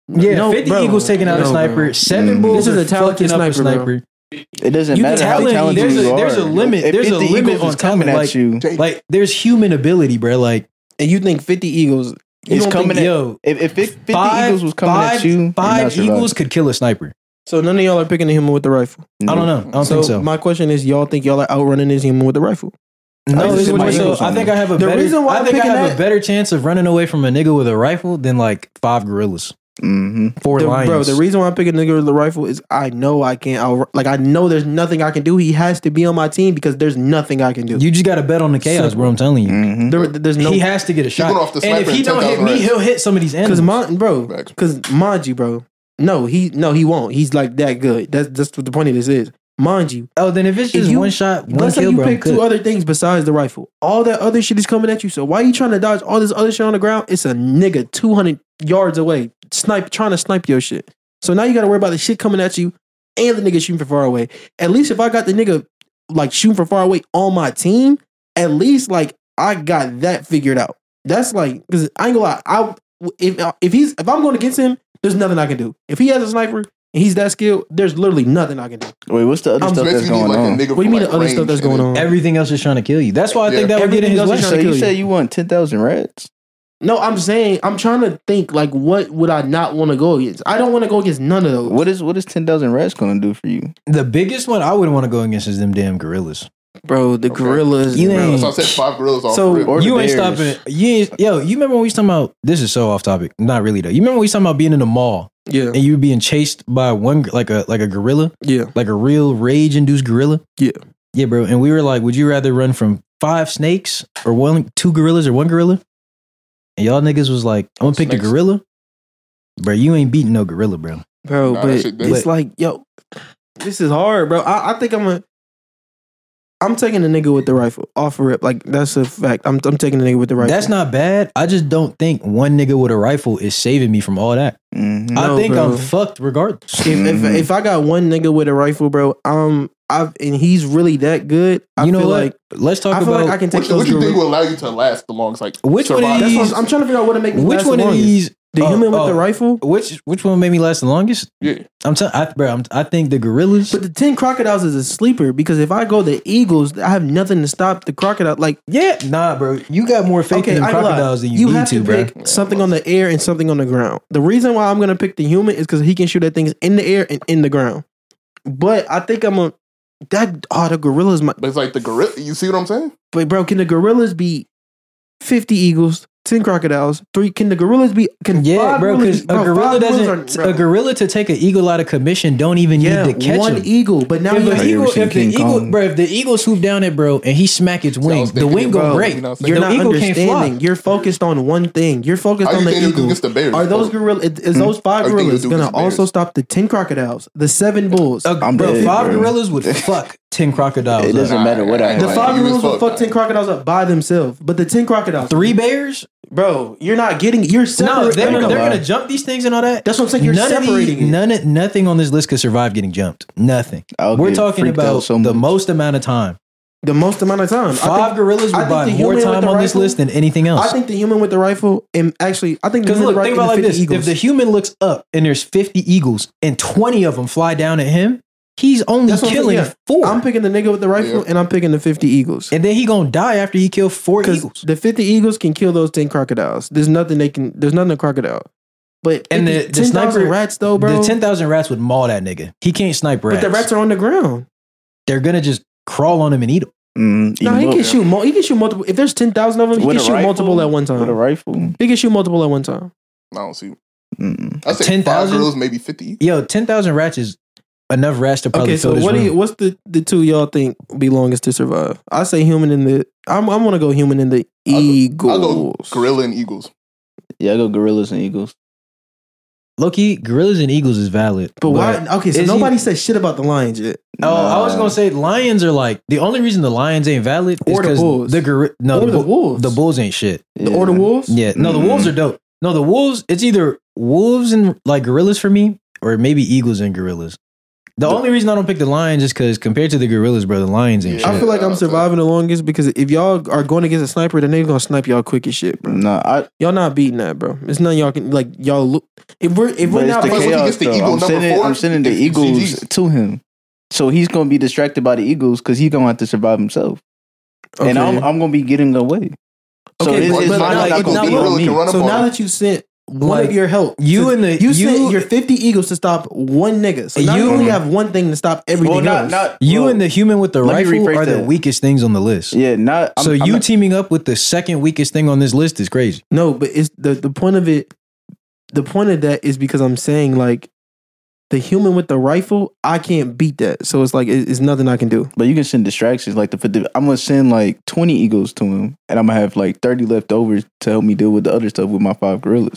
Yeah, No, 50 bro. Eagles taking out a No, sniper. bro. 7 Mhm. Bulls This is are a talented fucking up a sniper, bro. sniper. It doesn't You matter can how tell talented there's you are. a limit. If There's a 50 limit Eagles on is coming talent. at Like, you. like there's human ability, bro. Like And you think 50 Eagles? You It's don't coming think, at yo, if 50 Eagles was coming at you, you're five not surviving. Eagles could kill a sniper. so none of y'all are picking the human with the rifle. I don't know. I don't think so. My question is, y'all think y'all are outrunning this human with the rifle? No, just it's said more my so. Eagles I on think there. I have a The better. reason why I I'm think I picking have that- a better chance of running away from a nigga with a rifle than like 5 gorillas, Mm-hmm. 4 lions. Bro, the reason why I'm picking nigga with the rifle is I know I can't I know there's nothing I can do. He has to be on my team because there's nothing I can do. You just got to bet on the chaos, Simple. bro. I'm telling you. Mm-hmm. There's no He has to get a shot. going off the And if sniper he at don't hit 10,000 me, racks. he'll hit some of these animals. Facts. Because mind you, bro. No, he won't. He's like that good. That's what the point of this is. Mind you, Oh, then if it's If just you- one shot, one let's say kill, you bro, I'm pick two good. other things besides the rifle. All that other shit is coming at you. So why are you trying to dodge all this other shit on the ground? It's a nigga 200 yards away, trying to snipe your shit. So now you got to worry about the shit coming at you and the nigga shooting from far away. At least if I got the nigga like shooting from far away on my team, at least like I got that figured out. That's like because I ain't gonna lie. If I'm going against him, there's nothing I can do. If he has a sniper and he's that skilled, there's literally nothing I can do. Wait, what's the other I'm stuff that's Basically, going like a on? nigga What do you from, mean like, the other stuff range that's and going then- on? Everything else is trying to kill you. That's why I think that would get in Everything his else is way. trying So to you kill said you. you want 10,000 rats? No, I'm saying I'm trying to think like what would I not want to go against? I don't want to go against none of those. What is 10,000 rats going to do for you? The biggest one I wouldn't want to go against is them damn gorillas. Bro, the Okay. gorillas. You bro. ain't- So I said 5 gorillas off So- rip. Or the You ain't bears. stopping. You ain't, yo, you remember when we was talking about? This is so off topic. Not really though. You remember when we was talking about being in the mall Yeah, and you were being chased by one like a gorilla, yeah. like a real rage induced gorilla? Yeah. Yeah, bro. And we were like, would you rather run from 5 snakes or 2 gorillas or 1 gorilla? And y'all niggas was like, I'm gonna pick the Snakes. gorilla. Bro, you ain't beating no gorilla, bro. Bro, Nah, but that shit dead. it's like, yo, this is hard, bro. I think I'm taking the nigga with the rifle off a rip. Like that's a fact. I'm taking the nigga with the rifle. That's not bad. I just don't think one nigga with a rifle is saving me from all that. Mm-hmm. I No, think bro. I'm fucked regardless. If I got one nigga with a rifle, bro, and he's really that good. I You know feel what? like Let's talk I feel about like I can take What those you think gorillas. will allow you to last the longest? Like, Which one of survive? That's these- what I'm trying to figure out what to make me which last one the of longest. these. The human with oh, the rifle, Which one made me last the longest? Yeah. I think the gorillas. but the 10 crocodiles is a sleeper because if I go the Eagles, I have nothing to stop the crocodile. Like Yeah, nah, bro. You got more faith in I ain't gonna lie. crocodiles than you need have to, to bro. pick something on the air and something on the ground. The reason why I'm gonna pick the human is because he can shoot at things in the air and in the ground. But I think I'm a the gorillas. But it's like the gorilla. You see what I'm saying? But bro, can the gorillas be 50 eagles, 10 crocodiles, 3? Can the gorillas be? Can Yeah, 5 bro. gorillas Because be- a bro, gorilla 5 gorillas doesn't. are- bro. A gorilla to take an eagle out of commission don't even Yeah, need to catch one him. eagle. But now If you the Have you eagle, ever seen if the King eagle, Kong? bro, if the eagle swoop down it, bro, and he smack its I was wing, the thinking wing it, gonna bro. break. You know what I'm you're saying? The not eagle can't understanding. fly. You're focused on one thing. You're focused How on you the think eagle. against the bears? Are those bro? gorillas? Is those 5 I think gorillas you'll do gonna against the bears. also stop the 10 crocodiles, the 7 bulls? I'm Bro, dead, 5 bro. gorillas would fuck 10 crocodiles. It up. doesn't matter what I The have. 5 you gorillas as will fuck, fuck 10 crocodiles up by themselves, but the 10 crocodiles, 3 bears? bro, you're not getting. You're No, separating. they're gonna lie. gonna jump these things and all that. That's what I'm saying. You're separating it. Nothing on this list could survive getting jumped. Nothing. I'll We're get talking freaked out about so the much. most amount of time. The most amount of time. 5 gorillas I would think buy the more human with time the on this rifle- list than anything else. I think the human with the rifle, and actually, I think the Because human with look, the think rifle about it like and the 50 this: eagles. if the human looks up and there's 50 eagles and 20 of them fly down at him, he's only That's what I'm killing saying, yeah. 4. I'm picking the nigga with the rifle, Yeah. and I'm picking the 50 eagles. and then he gonna die after he killed 4 Because eagles. the 50 eagles can kill those 10 crocodiles. There's nothing a crocodile. But And the 10,000 sniper rats though, bro. The 10,000 rats would maul that nigga. He can't snipe but rats. the rats are on the ground. They're gonna just crawl on him and eat him. No, he can shoot. He can shoot multiple. If there's 10,000 of them, he With can a shoot rifle? multiple at one With a time. rifle? He can shoot multiple at one time. I don't see. Mm-mm. I say 10,000? 5 gorillas, maybe 50. Yo, 10,000 rats is enough rats to probably Okay, fill so this room. what's the 2 y'all think be longest to survive? I say human in the. I'm gonna go human in the I'll eagles. go gorilla and eagles. Yeah, I go gorillas and eagles. Low-key, gorillas and eagles is valid. But why? Okay, so is he- nobody said shit about the lions yet. Oh, I was Nah. gonna say lions are like the only reason the lions ain't valid is Or the because bulls. the Or the wolves. The bulls ain't shit. Or the wolves. Yeah, no, the Mhm. wolves are dope. No, the wolves. It's either wolves and like gorillas for me, or maybe eagles and gorillas. The only reason I don't pick the lions is because compared to the gorillas, bro, the lions ain't Yeah. I shit. feel like I'm surviving the longest because if y'all are going against a sniper, then they're gonna snipe y'all quick as shit, bro. Nah, Y'all not beating that, bro. It's nothing y'all can like. Y'all look if we're but not it's the But when he chaos, gets the though. eagle I'm number sending, 4, I'm sending the it's eagles GG's. to him, so he's gonna be distracted by the eagles because he's gonna have to survive himself, and I'm gonna be getting away. So Okay, his but mind now, is not gonna now be look, on me. can run up so on now him. that you sent one Like, of your help, you so and the- you you- sent your 50 eagles to stop one nigga. So now you You- only have one thing to stop everything else. You and the human with the let me rifle rephrase are the that. weakest things on the list. Yeah, not So I'm you not- teaming up with the second weakest thing on this list is crazy. No, but it's the point of it. The point of that is because I'm saying like the human with the rifle, I can't beat that. So it's like it's nothing I can do. But you can send distractions like I'm gonna send like 20 eagles to him, and I'm gonna have like 30 left over to help me deal with the other stuff with my 5 gorillas.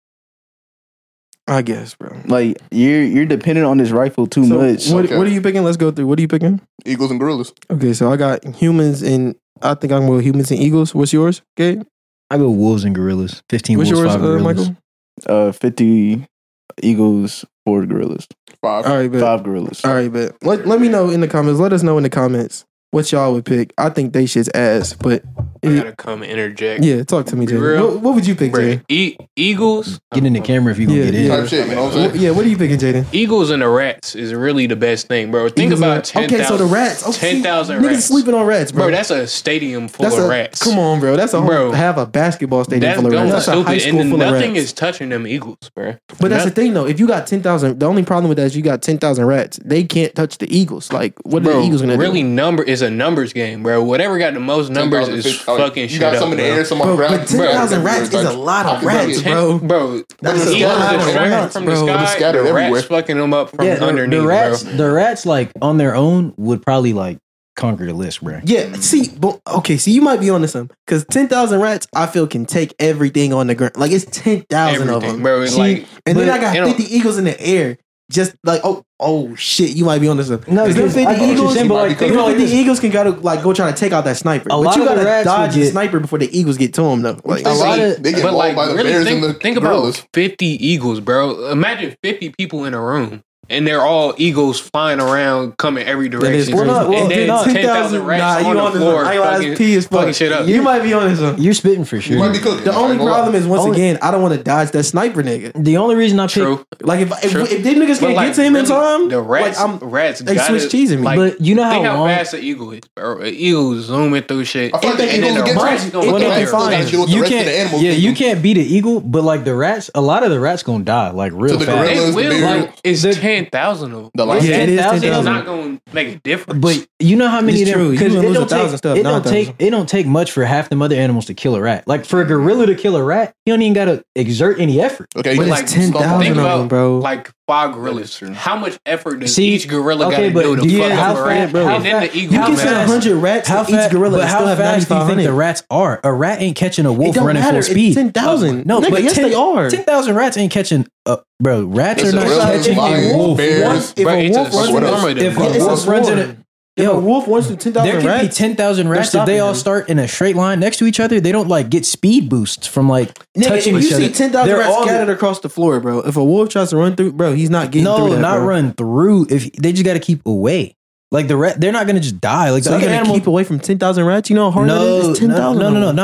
I guess, bro. Like you're dependent on this rifle too So much. what Okay. are you picking? Let's go through. What are you picking? Eagles and gorillas. Okay, so I got humans and I think I'm with humans and eagles. What's yours? Okay. I go wolves and gorillas. 15 What's wolves, yours, 5 gorillas. Michael? 50 eagles, 4 gorillas, 5. All right, bet. 5 gorillas. All right, bet. Let me know in the comments. Let us know in the comments what y'all would pick. I think they shit's ass, but I gotta come and interject. yeah, talk to me, Be Jay. real? What would you pick, Jay? Bruh, Eagles. Get in the camera if you gonna Yeah, get in. yeah. Type shit, you know what I'm saying? Yeah, what are you picking, Jaden? Eagles and the rats is really the best thing, bro. Think Eagles about and- 10,000. Okay, so the rats. Oh, 10,000 niggas rats. sleeping on rats, bro. Bro, that's a stadium full That's of a rats. Come on, bro. That's a whole Bro. have a basketball stadium That's full of going rats. That's a high stupid. school And full of nothing rats. is touching them Eagles, bro. But that's the thing, though. If you got 10,000, the only problem with that is you got 10,000 rats. They can't touch the Eagles. Like, what are Bro, the Eagles gonna really do? it's a numbers game, bro. Whatever got the most numbers is 10,000, fucking You shit got up, some in the bro. air, some on Bro, the ground. but 10,000 rats is a lot of I can rats, see it. bro. Bro, That's the a Eagles lot are of striking rats, from bro. the They're sky. scattered The everywhere. rats fucking them up from Yeah, underneath, the rats like on their own would probably like conquer the list, bro. Yeah, see, but, okay, so you might be onto something. Because 10,000 rats, I feel, can take everything on the ground. Like, it's 10,000 of Everything, them. bro. It's See, like And then But I got you know- 50 eagles in the air. Just like, oh shit, you might be onto something. No, 'Cause them because 50 I get what you're eagles, saying, but like think them about 50 this. eagles can gotta like go try to take out that sniper. A But lot you of the gotta rats dodge would the get- sniper before the eagles get to him, though. Like, A lot of- They get but mauled like by the really bears think, and the think about gorillas. 50 eagles, bro. Imagine 50 people in a room. And they're all eagles flying around, coming every that is direction. crazy. Well, and then no, 10,000 rats nah, on you the on this floor, one. I ain't gonna lie, fucking, that's P as fuck. fucking shit up. You might be on this one. You're spitting for sure. You might be cooking. The I ain't only gonna lie. problem is once Only- again, I don't want to dodge that sniper nigga. The only reason I picked, True. Like if True. if them niggas But can't like, get to him in really, time, the rats, like rats they gotta, switch cheese in me. like, but you know think how how long fast an eagle is, bro. An eagle zooming through shit. I feel like If the they- and then eagles the against rats us, gonna the come rats here. still gotta deal with the you rest of can't, the animals. yeah, do. you can't beat an eagle, but like the rats, a lot of the rats gonna die like real So the fast. They gorillas, the will. bears, Like, it's the- 10,000 of them. The lions. Yeah, it is 10,000. It's 10,000. not going to make a difference. But you know how many It's of them true. You because gonna it lose don't 1,000 take stuff, it don't 9,000. take it don't take much for half them other animals to kill a rat. Like for a gorilla to kill a rat, you don't even gotta exert any effort. Okay, But you it's like 10,000 think of about them, bro. like 5 That gorillas. is true. How much effort does See, each gorilla okay, got but to do do to you- fuck how up a rat? fast- bro, And then how the eagle You can comes send out. 100 rats How to each fast, gorilla but and how still have fast do you think 9,500. the rats are? A rat ain't catching a It wolf don't running matter. full It's speed. 10,000. No, Nigga, but yes, they are. 10,000 rats ain't catching. Bro, rats It's are not gorillas, catching a lions, wolf. bears. If Bro, a it's wolf runs what in else? a- If If a Yeah, it's wolf a runs in swarm. a If a Yo, wolf runs through 10,000 there could be rats, 10,000 rats. If they stopping all him. start in a straight line next to each other, they don't like get speed boosts from like nigga, touching if each you other. see 10,000 They're rats all- scattered across the floor, bro. If a wolf tries to run through, bro, he's not getting through No, that, not bro. run through. If they just got to keep away. Like the rat, they're not gonna just die. Like So the you're other gonna animals. keep away from 10,000 rats? You know how hard that is? It's 10,000.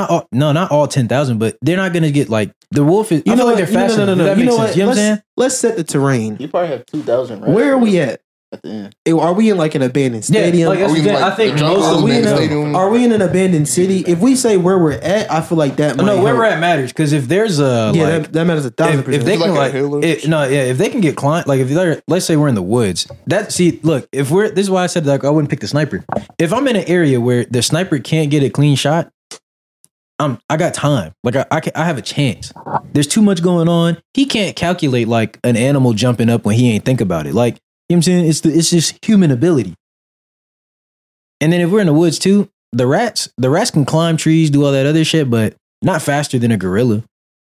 not all 10,000. But they're not gonna get like the wolf is. You I know feel like what? they're faster. No. Does that You make know sense? what? You know what I'm saying? Let's set the terrain. You probably have 2,000 rats. Where are we at? at the end? Are we in like an abandoned stadium? like, Are we in, I like, think the jungle, most of we in abandoned a- stadium? Are we in an abandoned city? If we say where we're at, I feel like that might No, where help. we're at matters because if there's a Yeah, like, that matters 1,000%. if they Like can a like hill or if they can get climbed like if they're let's say we're in the woods look if we're this is why I said like I wouldn't pick the sniper. If I'm in an area where the sniper can't get a clean shot, I got time. Like I have a chance. There's too much going on. He can't calculate like an animal jumping up when he ain't think about it. Like, you know what I'm saying? It's just human ability. And then if we're in the woods too, the rats can climb trees, do all that other shit, but not faster than a gorilla.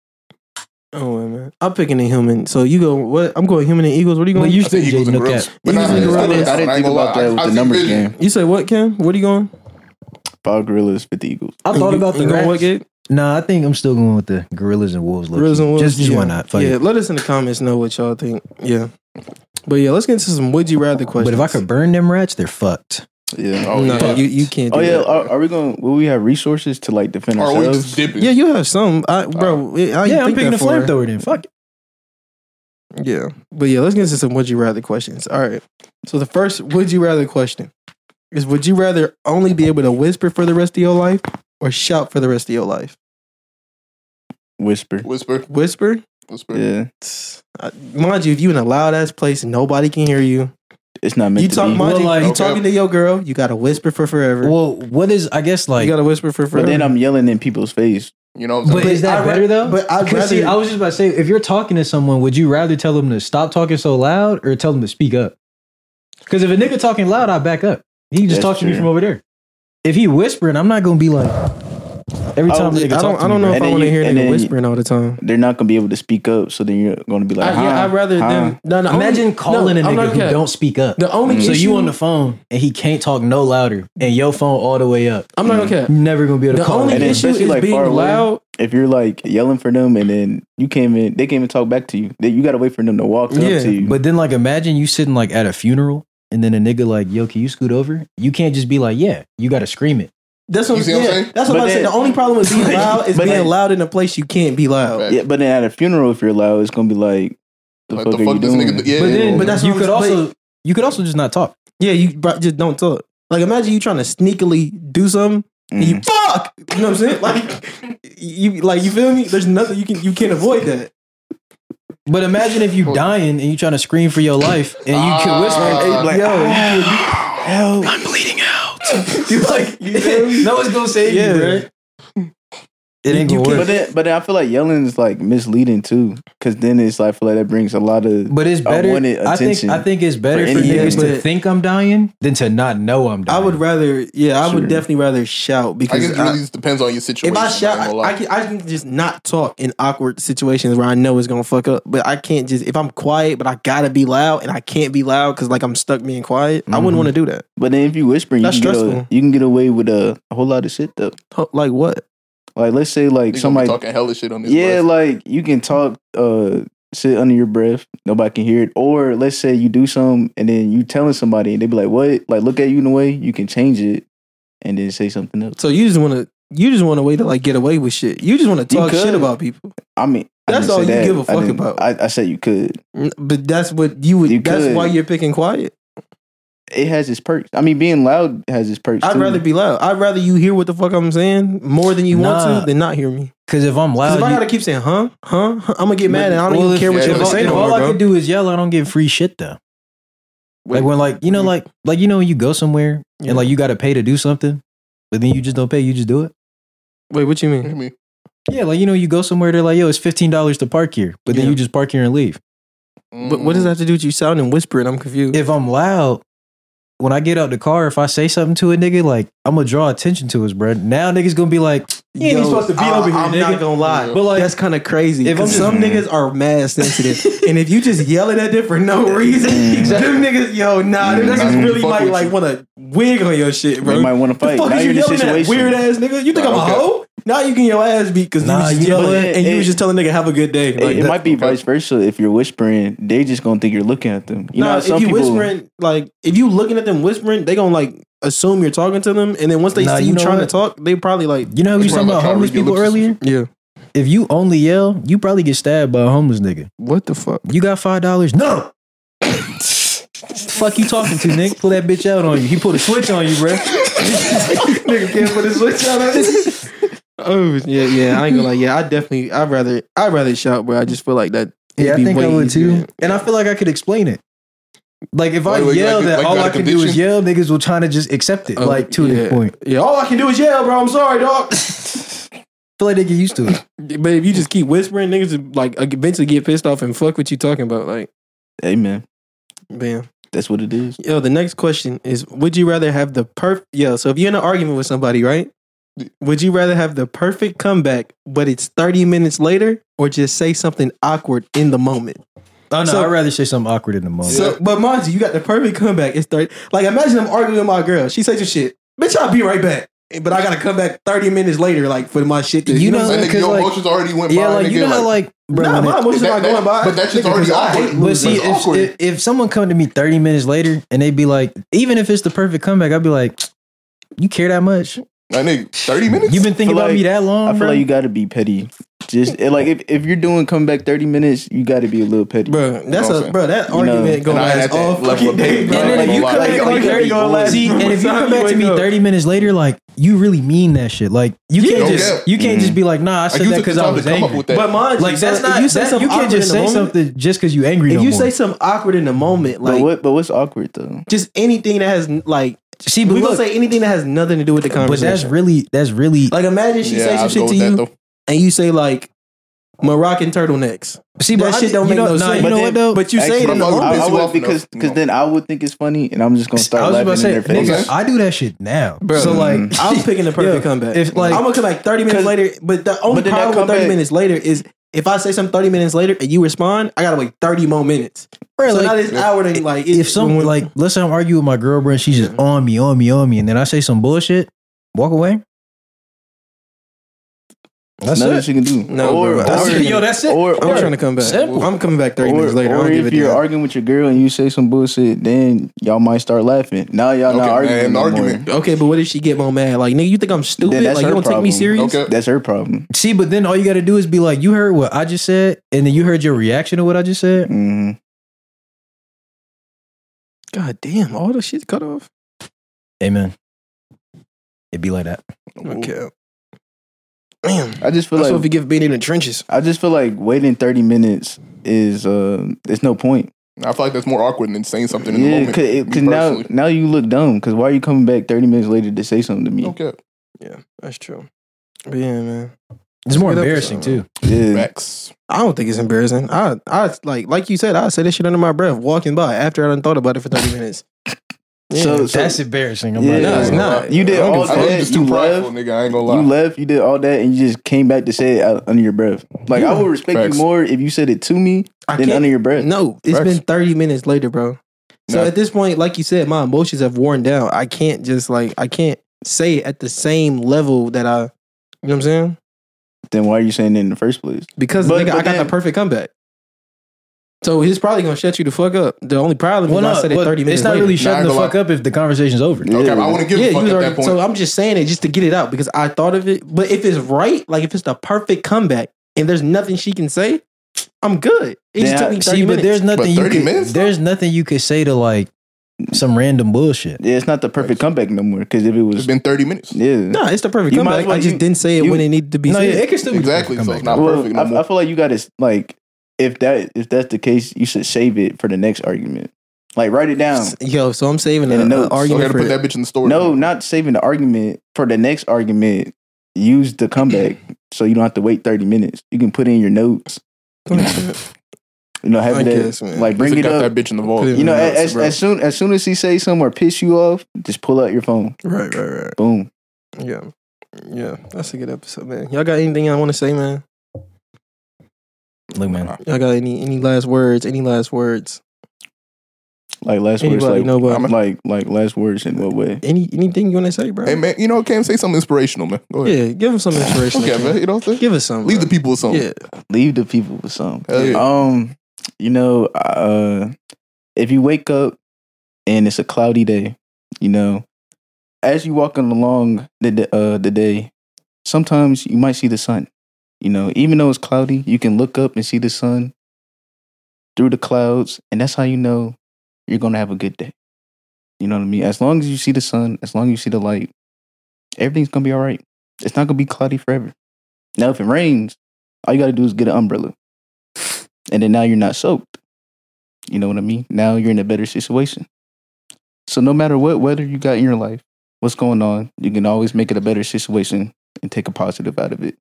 Oh man, I'm picking a human. So you go what? I'm going human and eagles. What are you But going? you I think said Eagles Jaden and no gorillas. cap. But nah, Eagles and it's still gorillas. a I didn't ain't think gonna about lie. that with I the see numbers vision. game. You say what, Kim? What are you going? 5 gorillas, 50 eagles. I thought about the you going rats. what, Gabe? Nah, I think I'm still going with the gorillas and wolves. low-key. Gorillas and wolves? Just Yeah. why not? Fuck Yeah, it. let us in the comments know what y'all think. Yeah. But yeah, let's get into some would you rather questions. But if I could burn them rats, they're fucked. Yeah. Oh, no, yeah. you can't. Do Oh yeah. that. Are we going? Will we have resources to like defend Or are we ourselves? just dipping? Yeah, you have some, bro. Yeah, I'm picking the flamethrower then. Fuck it. Yeah, but yeah, let's get into some would you rather questions. All right. So the first would you rather question is: would you rather only be able to whisper for the rest of your life or shout for the rest of your life? Whisper. Whisper. Whisper. Yeah. Mind you, if you in a loud ass place and nobody can hear you, It's not meant you to talk. be. Mind you, Well, like- you Okay. talking to your girl, you gotta whisper for forever. Well, what is, I guess, like, you gotta whisper for But forever. then I'm yelling in people's face. You know what I'm saying? but is that I'd better though? but I'd 'Cause see, rather- I was just about to say, if you're talking to someone, would you rather tell them to stop talking so loud or tell them to speak up? Because if a nigga talking loud, I back up. He can just That's talk to me true. from over there. If he whispering, I'm not gonna be like every Oh, time a I nigga talk don't. to I don't me, know bro. if And I then want to you- hear a and nigga then you- whispering all the time. They're not gonna be able to speak up, so then you're gonna be like, I'd rather them. No, Imagine calling a I'm nigga not who okay. don't speak up. The only So issue, you on the phone and he can't talk no louder, and your phone all the way up. I'm not okay. You're never gonna be able to The call. only And him. then issue especially, is like, being far away. loud. if you're like yelling for them and then they can't even talk back to you. You gotta wait for them to walk Yeah, up to you. But then, like, imagine you sitting like at a funeral, and then a nigga like, "Yo, can you scoot over?" You can't just be like, "Yeah." You gotta scream it. That's what, You see what I'm saying? That's what But I'm saying. then- The only problem with being loud is But being then- loud in a place you can't be loud. Right. yeah, but then at a funeral, if you're loud, it's gonna be like, the Like, fuck the are fuck you this doing? nigga? Yeah, But then, But that's you what could I'm- also just not talk. Yeah, just don't talk. Like imagine you trying to sneakily do something and you Mhm. fuck. You know what I'm saying? Like you feel me? There's nothing you can't avoid that. But imagine if you dying and you trying to scream for your life, and you can whisper, Ah. hey, like, Yo, Help. "I'm bleeding out." you like you feel me? No one's gonna save Yeah. you, right? It ain't You gonna can't- work. But then I feel like yelling is like misleading too, because then it's like I feel like that brings a lot of. But it's better. wanted attention I think it's better for for any niggas nigga. to think I'm dying than to not know I'm dying. I would rather, I Sure. would definitely rather shout I because guess it really just depends on your situation. if I ain't shout, gonna lie. I can just not talk in awkward situations where I know it's gonna fuck up. But I can't just if I'm quiet, but I gotta be loud and I can't be loud because like I'm stuck being quiet. I wouldn't Mhm. want to do that. But then if you whispering, That's stressful. you can get away with a whole lot of shit though. Like what? Like let's say like They gonna be somebody, talking hella shit on this. yeah, bus. like you can talk, sit under your breath, nobody can hear it. Or let's say you do something and then you telling somebody and they be like, "What?" Like look at you in a way you can change it and then say something else. So you just want a way to like get away with shit. You just want to You talk could. shit about people. I mean, I That's didn't all say you that. give a I fuck didn't- about. I said you could. But that's what you would. You that's could. why you're picking quiet. It has its perks. I mean, being loud has its perks. I'd too. rather be loud. I'd rather you hear what the fuck I'm saying more than you want Nah. to than not hear me. Because if I'm Because loud, if I you- gotta keep saying huh, I'm gonna get mad and I don't well, even if- care what yeah, you have to if say if no all more, I bro. could do is yell, I don't get free shit though. Like when like you know like you know when you go somewhere Yeah. and like you got to pay to do something, but then you just don't pay, you just do it. Wait, what you What do mean? you mean? Yeah, like you know you go somewhere, they're like, yo, it's $15 to park here, but then Yeah. you just park here and leave. But what does that have to do with you sounding whispering? I'm confused. If I'm loud, when I get out the car, if I say something to a nigga, like I'm gonna draw attention to us, bro. Now niggas gonna be like, you ain't Yo, supposed to be over here, I'm nigga. not gonna lie, Yeah. but like that's kind of crazy. If I'm Because just- some niggas are mad sensitive, and if you just yelling at them for no reason, them niggas, them Nah, niggas really fuck might with like you. want to wig on your shit, bro. They might want to The fight. fuck Now is you you're in a yelling at, situation. weird ass nigga? You think I'm a Okay. hoe? Now you getting your ass beat because Nah, you was just you know yelling what? and you It- was just telling nigga have a good day. Like, It might be okay. vice versa. If you're whispering, they just gonna think you're looking at them. You know, how if some you people. whispering, like if you looking at them whispering, they gonna like assume you're talking to them, and then once they Nah, see you you know trying what? to talk, they probably like, You know how we That's talking why I'm about trying to homeless read your people lips. earlier? yeah, If you only yell, you probably get stabbed by a homeless nigga. what the fuck? You got $5? No. Fuck you talking to, Nick? Pull that bitch out on you. He pulled a switch on you, bro. Nigga can't put his switch out on this. Oh yeah. I ain't gonna lie. Yeah, I'd rather shout, bro. I just feel like that. it'd Yeah, I be think way I would easier. too. And I feel like I could explain it. Like if I Like, yell like, that like all got I a can do is condition? yell, niggas will try to just accept it. Oh, Like to yeah. the point. Yeah, all I can do is yell, bro. I'm sorry, dog. I feel like they get used to it. But if you just keep whispering, niggas would, like eventually get pissed off and fuck what you talking about. Like, Hey man, bam. that's what it is. Yo, the next question is: would you rather have the perfect? Yo, so if you're in an argument with somebody, right? Would you rather have the perfect comeback, but it's 30 minutes later, or just say something awkward in the moment? Oh no, So- I'd rather say something awkward in the moment. So, but mind you got the perfect comeback. It's 30. Like, imagine I'm arguing with my girl. She says some shit. Bitch, I'll be right back. but I gotta come back 30 minutes later, like for my shit to You know, That what I'm nigga, because, your like- emotions already went Yeah, by. like nigga, you know how like bro. Nah, when my it- emotions not going by. but that's just Nigga, already 'cause I hate awkward. But losing. see, That's awkward. if someone come to me 30 minutes later and they be like, even if it's the perfect comeback, I'd be like, you care that much? That nigga, 30 minutes? You've been thinking feel about me like- that long, I feel bro? like you got to be petty. Just like if you're doing come back 30 minutes, you got to be a little petty. Bro, that's You know what a I'm bro. That You know, argument gonna and I ain't last at that all level of fucking day, petty, bro. bro. And then if you Like, come back, like, like, like, gonna last. see, and if you Time come back to wake me up. 30 minutes later, like you really mean that shit. Like you Yeah. can't Don't just get- you can't just be like, nah, I Like, said you that took the because I time to was come up angry. with that. But mind Like you, that's so not if you say that, something you can't awkward just in the say moment, something just because you angry. if no you more. say something awkward in the moment, like But what's awkward though? just anything that has like see, but we gonna look, say anything that has nothing to do with the but conversation. that's really like imagine she Yeah, say some I'd go shit to with that, you though. and you say like Moroccan turtlenecks. see, that but shit don't you make know, no nah, sense. You But know then- what though? But you say it in the Actually, moment. piss I you would off because enough. then I would think it's funny, and I'm just gonna start I was laughing about to say, in their face. nigga, I do that shit now. Bro, So like, I'm picking the perfect Yeah, comeback. if, like- I'm gonna come back 30 minutes 'Cause- later, but the only but then that problem with 30 comeback- minutes later is if I say something 30 minutes later and you respond, I gotta wait 30 more minutes. bro, So like, now this hour then like if some like, let's say I'm arguing with my girl, bro, and she's just on me, and then I say some bullshit, walk away. That's Nothing it. you can do. No, bro, that's it. Yo, that's it. Or, I'm trying to come back. Simple. I'm coming back 30 minutes later. I Or don't give if a you're damn. arguing with your girl and you say some bullshit, then y'all might start laughing. Now y'all not Okay, arguing man, no argument. more. Okay, but what if she get more mad? Like, nigga, you think I'm stupid? Then that's Like, you her don't take me problem. serious? Okay. That's her problem. See, but then all you got to do is be like, you heard what I just said, and then you heard your reaction to what I just said. hmm God damn, all the shit's cut off. Amen. It'd be like that. Okay. Damn. I just feel That's what like we give being in the trenches. I just feel like waiting 30 minutes is it's no point. I feel like that's more awkward than saying something in the Yeah, moment. because me now personally. now you look dumb. Because why are you coming back 30 minutes later to say something to me? Okay. Yeah, that's true. But yeah, man. It's more Good embarrassing episode, too. Yeah, Facts. I don't think it's embarrassing. I like you said, I say this shit under my breath, walking by after I done thought about it for 30 minutes. Yeah. So- That's embarrassing. I'm Yeah. not No, gonna it's lie. not. You did I don't all give a I fuck. think that. you're just too You prideful, left. nigga. I ain't gonna lie. You left. You did all that, and you just came back to say it out under your breath. Like I would respect Facts. you more if you said it to me I than can't- under your breath. No, it's Facts. been 30 minutes later, bro. So No. at this point, like you said, my emotions have worn down. I can't just I can't say it at the same level that I, you know what I'm saying? Then why are you saying it in the first place? Because But- nigga, but I got then- the perfect comeback. So he's probably gonna shut you the fuck up. The only problem is Well, I no, said it but 30 minutes it's not later. really Nah, I shutting ain't the gonna fuck up if the conversation's over. Yeah. Okay, but I wouldn't give Yeah, a fuck you at already, that point. so I'm just saying it just to get it out because I thought of it. But if it's right, like if it's the perfect comeback and there's nothing she can say, I'm good. It just Then took me 30 See, but minutes. there's nothing you 30 could. minutes, though? There's nothing you could say to like some random bullshit. Yeah, it's not the perfect comeback no more. Because if it It's was, been 30 minutes. yeah, No, it's the perfect You might comeback. as well- I just you- didn't say it you- when it needed to be No, said. yeah, it can still be Exactly. the So perfect it's not comeback. perfect no more. I feel like you got to like if that's the case, you should save it for the next argument. Like write it down. Yo, so I'm saving In the an notes. So I argument gotta for put that bitch in the story. No, not saving the argument for the next argument. Use the comeback so you don't have to wait 30 minutes. You can put in your notes. You know, have I it at- guess, man. like bring Just it got up. that bitch in the vault. Put it You know, Notes, bro. as soon as he say something or piss you off, just pull out your phone. Right. Boom. Yeah. That's a good episode, man. Y'all got anything y'all want to say, man? Look, man. Y'all got any last words? Any last words? Like last words, Anybody like know about like last words in what way? anything you want to say, bro? Hey man, you know, Cam, say something inspirational, man. Go ahead. Yeah, give him some inspiration. Okay, man. You know what I'm saying? Give us some. Leave the bro. people with something. Yeah. Leave the people with something. Hell yeah. You know, if you wake up and it's a cloudy day, you know, as you walking along the day, sometimes you might see the sun. You know, even though it's cloudy, you can look up and see the sun through the clouds, and that's how you know you're gonna have a good day. You know what I mean? As long as you see the sun, as long as you see the light, everything's gonna be all right. It's not gonna be cloudy forever. Now, if it rains, all you gotta do is get an umbrella, and then now you're not soaked. You know what I mean? Now you're in a better situation. So no matter what weather you got in your life, what's going on, you can always make it a better situation and take a positive out of it.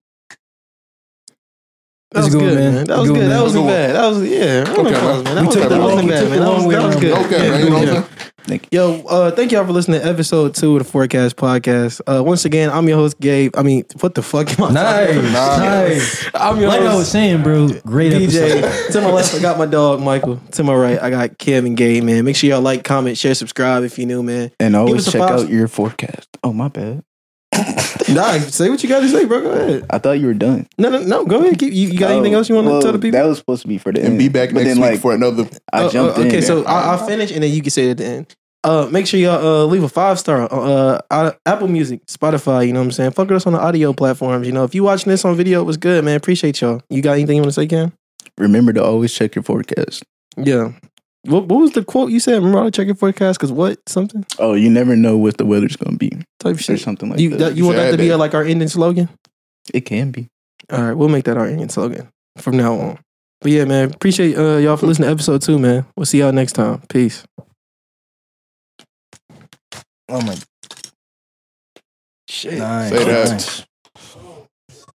That was That's good, good, man. man. That was Good, good. man. That wasn't Good one. bad. That was Okay, man. man. We took the long- That wasn't we bad, took man. the That long was way good. around. Okay, man. You know what I'm saying? Yo, thank y'all for listening to episode 2 of the Forecast Podcast. Once again, I'm your host, Gabe. I mean, what the fuck am I talking about? Nice. I'm your Like I was host, saying, bro, great DJ. episode. To my left, I got my dog, Michael. To my right, I got Kim and Gabe, man. Make sure y'all like, comment, share, subscribe if you're new, man. And always us a check five- out your forecast. Oh, my bad. Nah, say what you got to say, bro. Go ahead. I thought you were done. No. Go ahead. You got anything else you want to tell the people? That was supposed to be for the end. And be back But next then, week for another. I jumped in. Okay, so there. I'll finish and then you can say it at the end. Make sure y'all leave a 5-star on Apple Music, Spotify, you know what I'm saying? Fuck with us on the audio platforms. You know, if you watching this on video, it was good, man. Appreciate y'all. You got anything you want to say, Cam? Remember to always check your forecast. Yeah. What was the quote you said? Remember to check your forecast? Because what? Something? Oh, you never know what the weather's going to be. Type Or shit. something like You that. want that to be Yeah, like our ending slogan? It can be. All right, we'll make that our ending slogan from now on. But yeah, man, appreciate y'all for listening to episode 2, man. We'll see y'all next time. Peace. Oh my. Shit. Say that. Nice.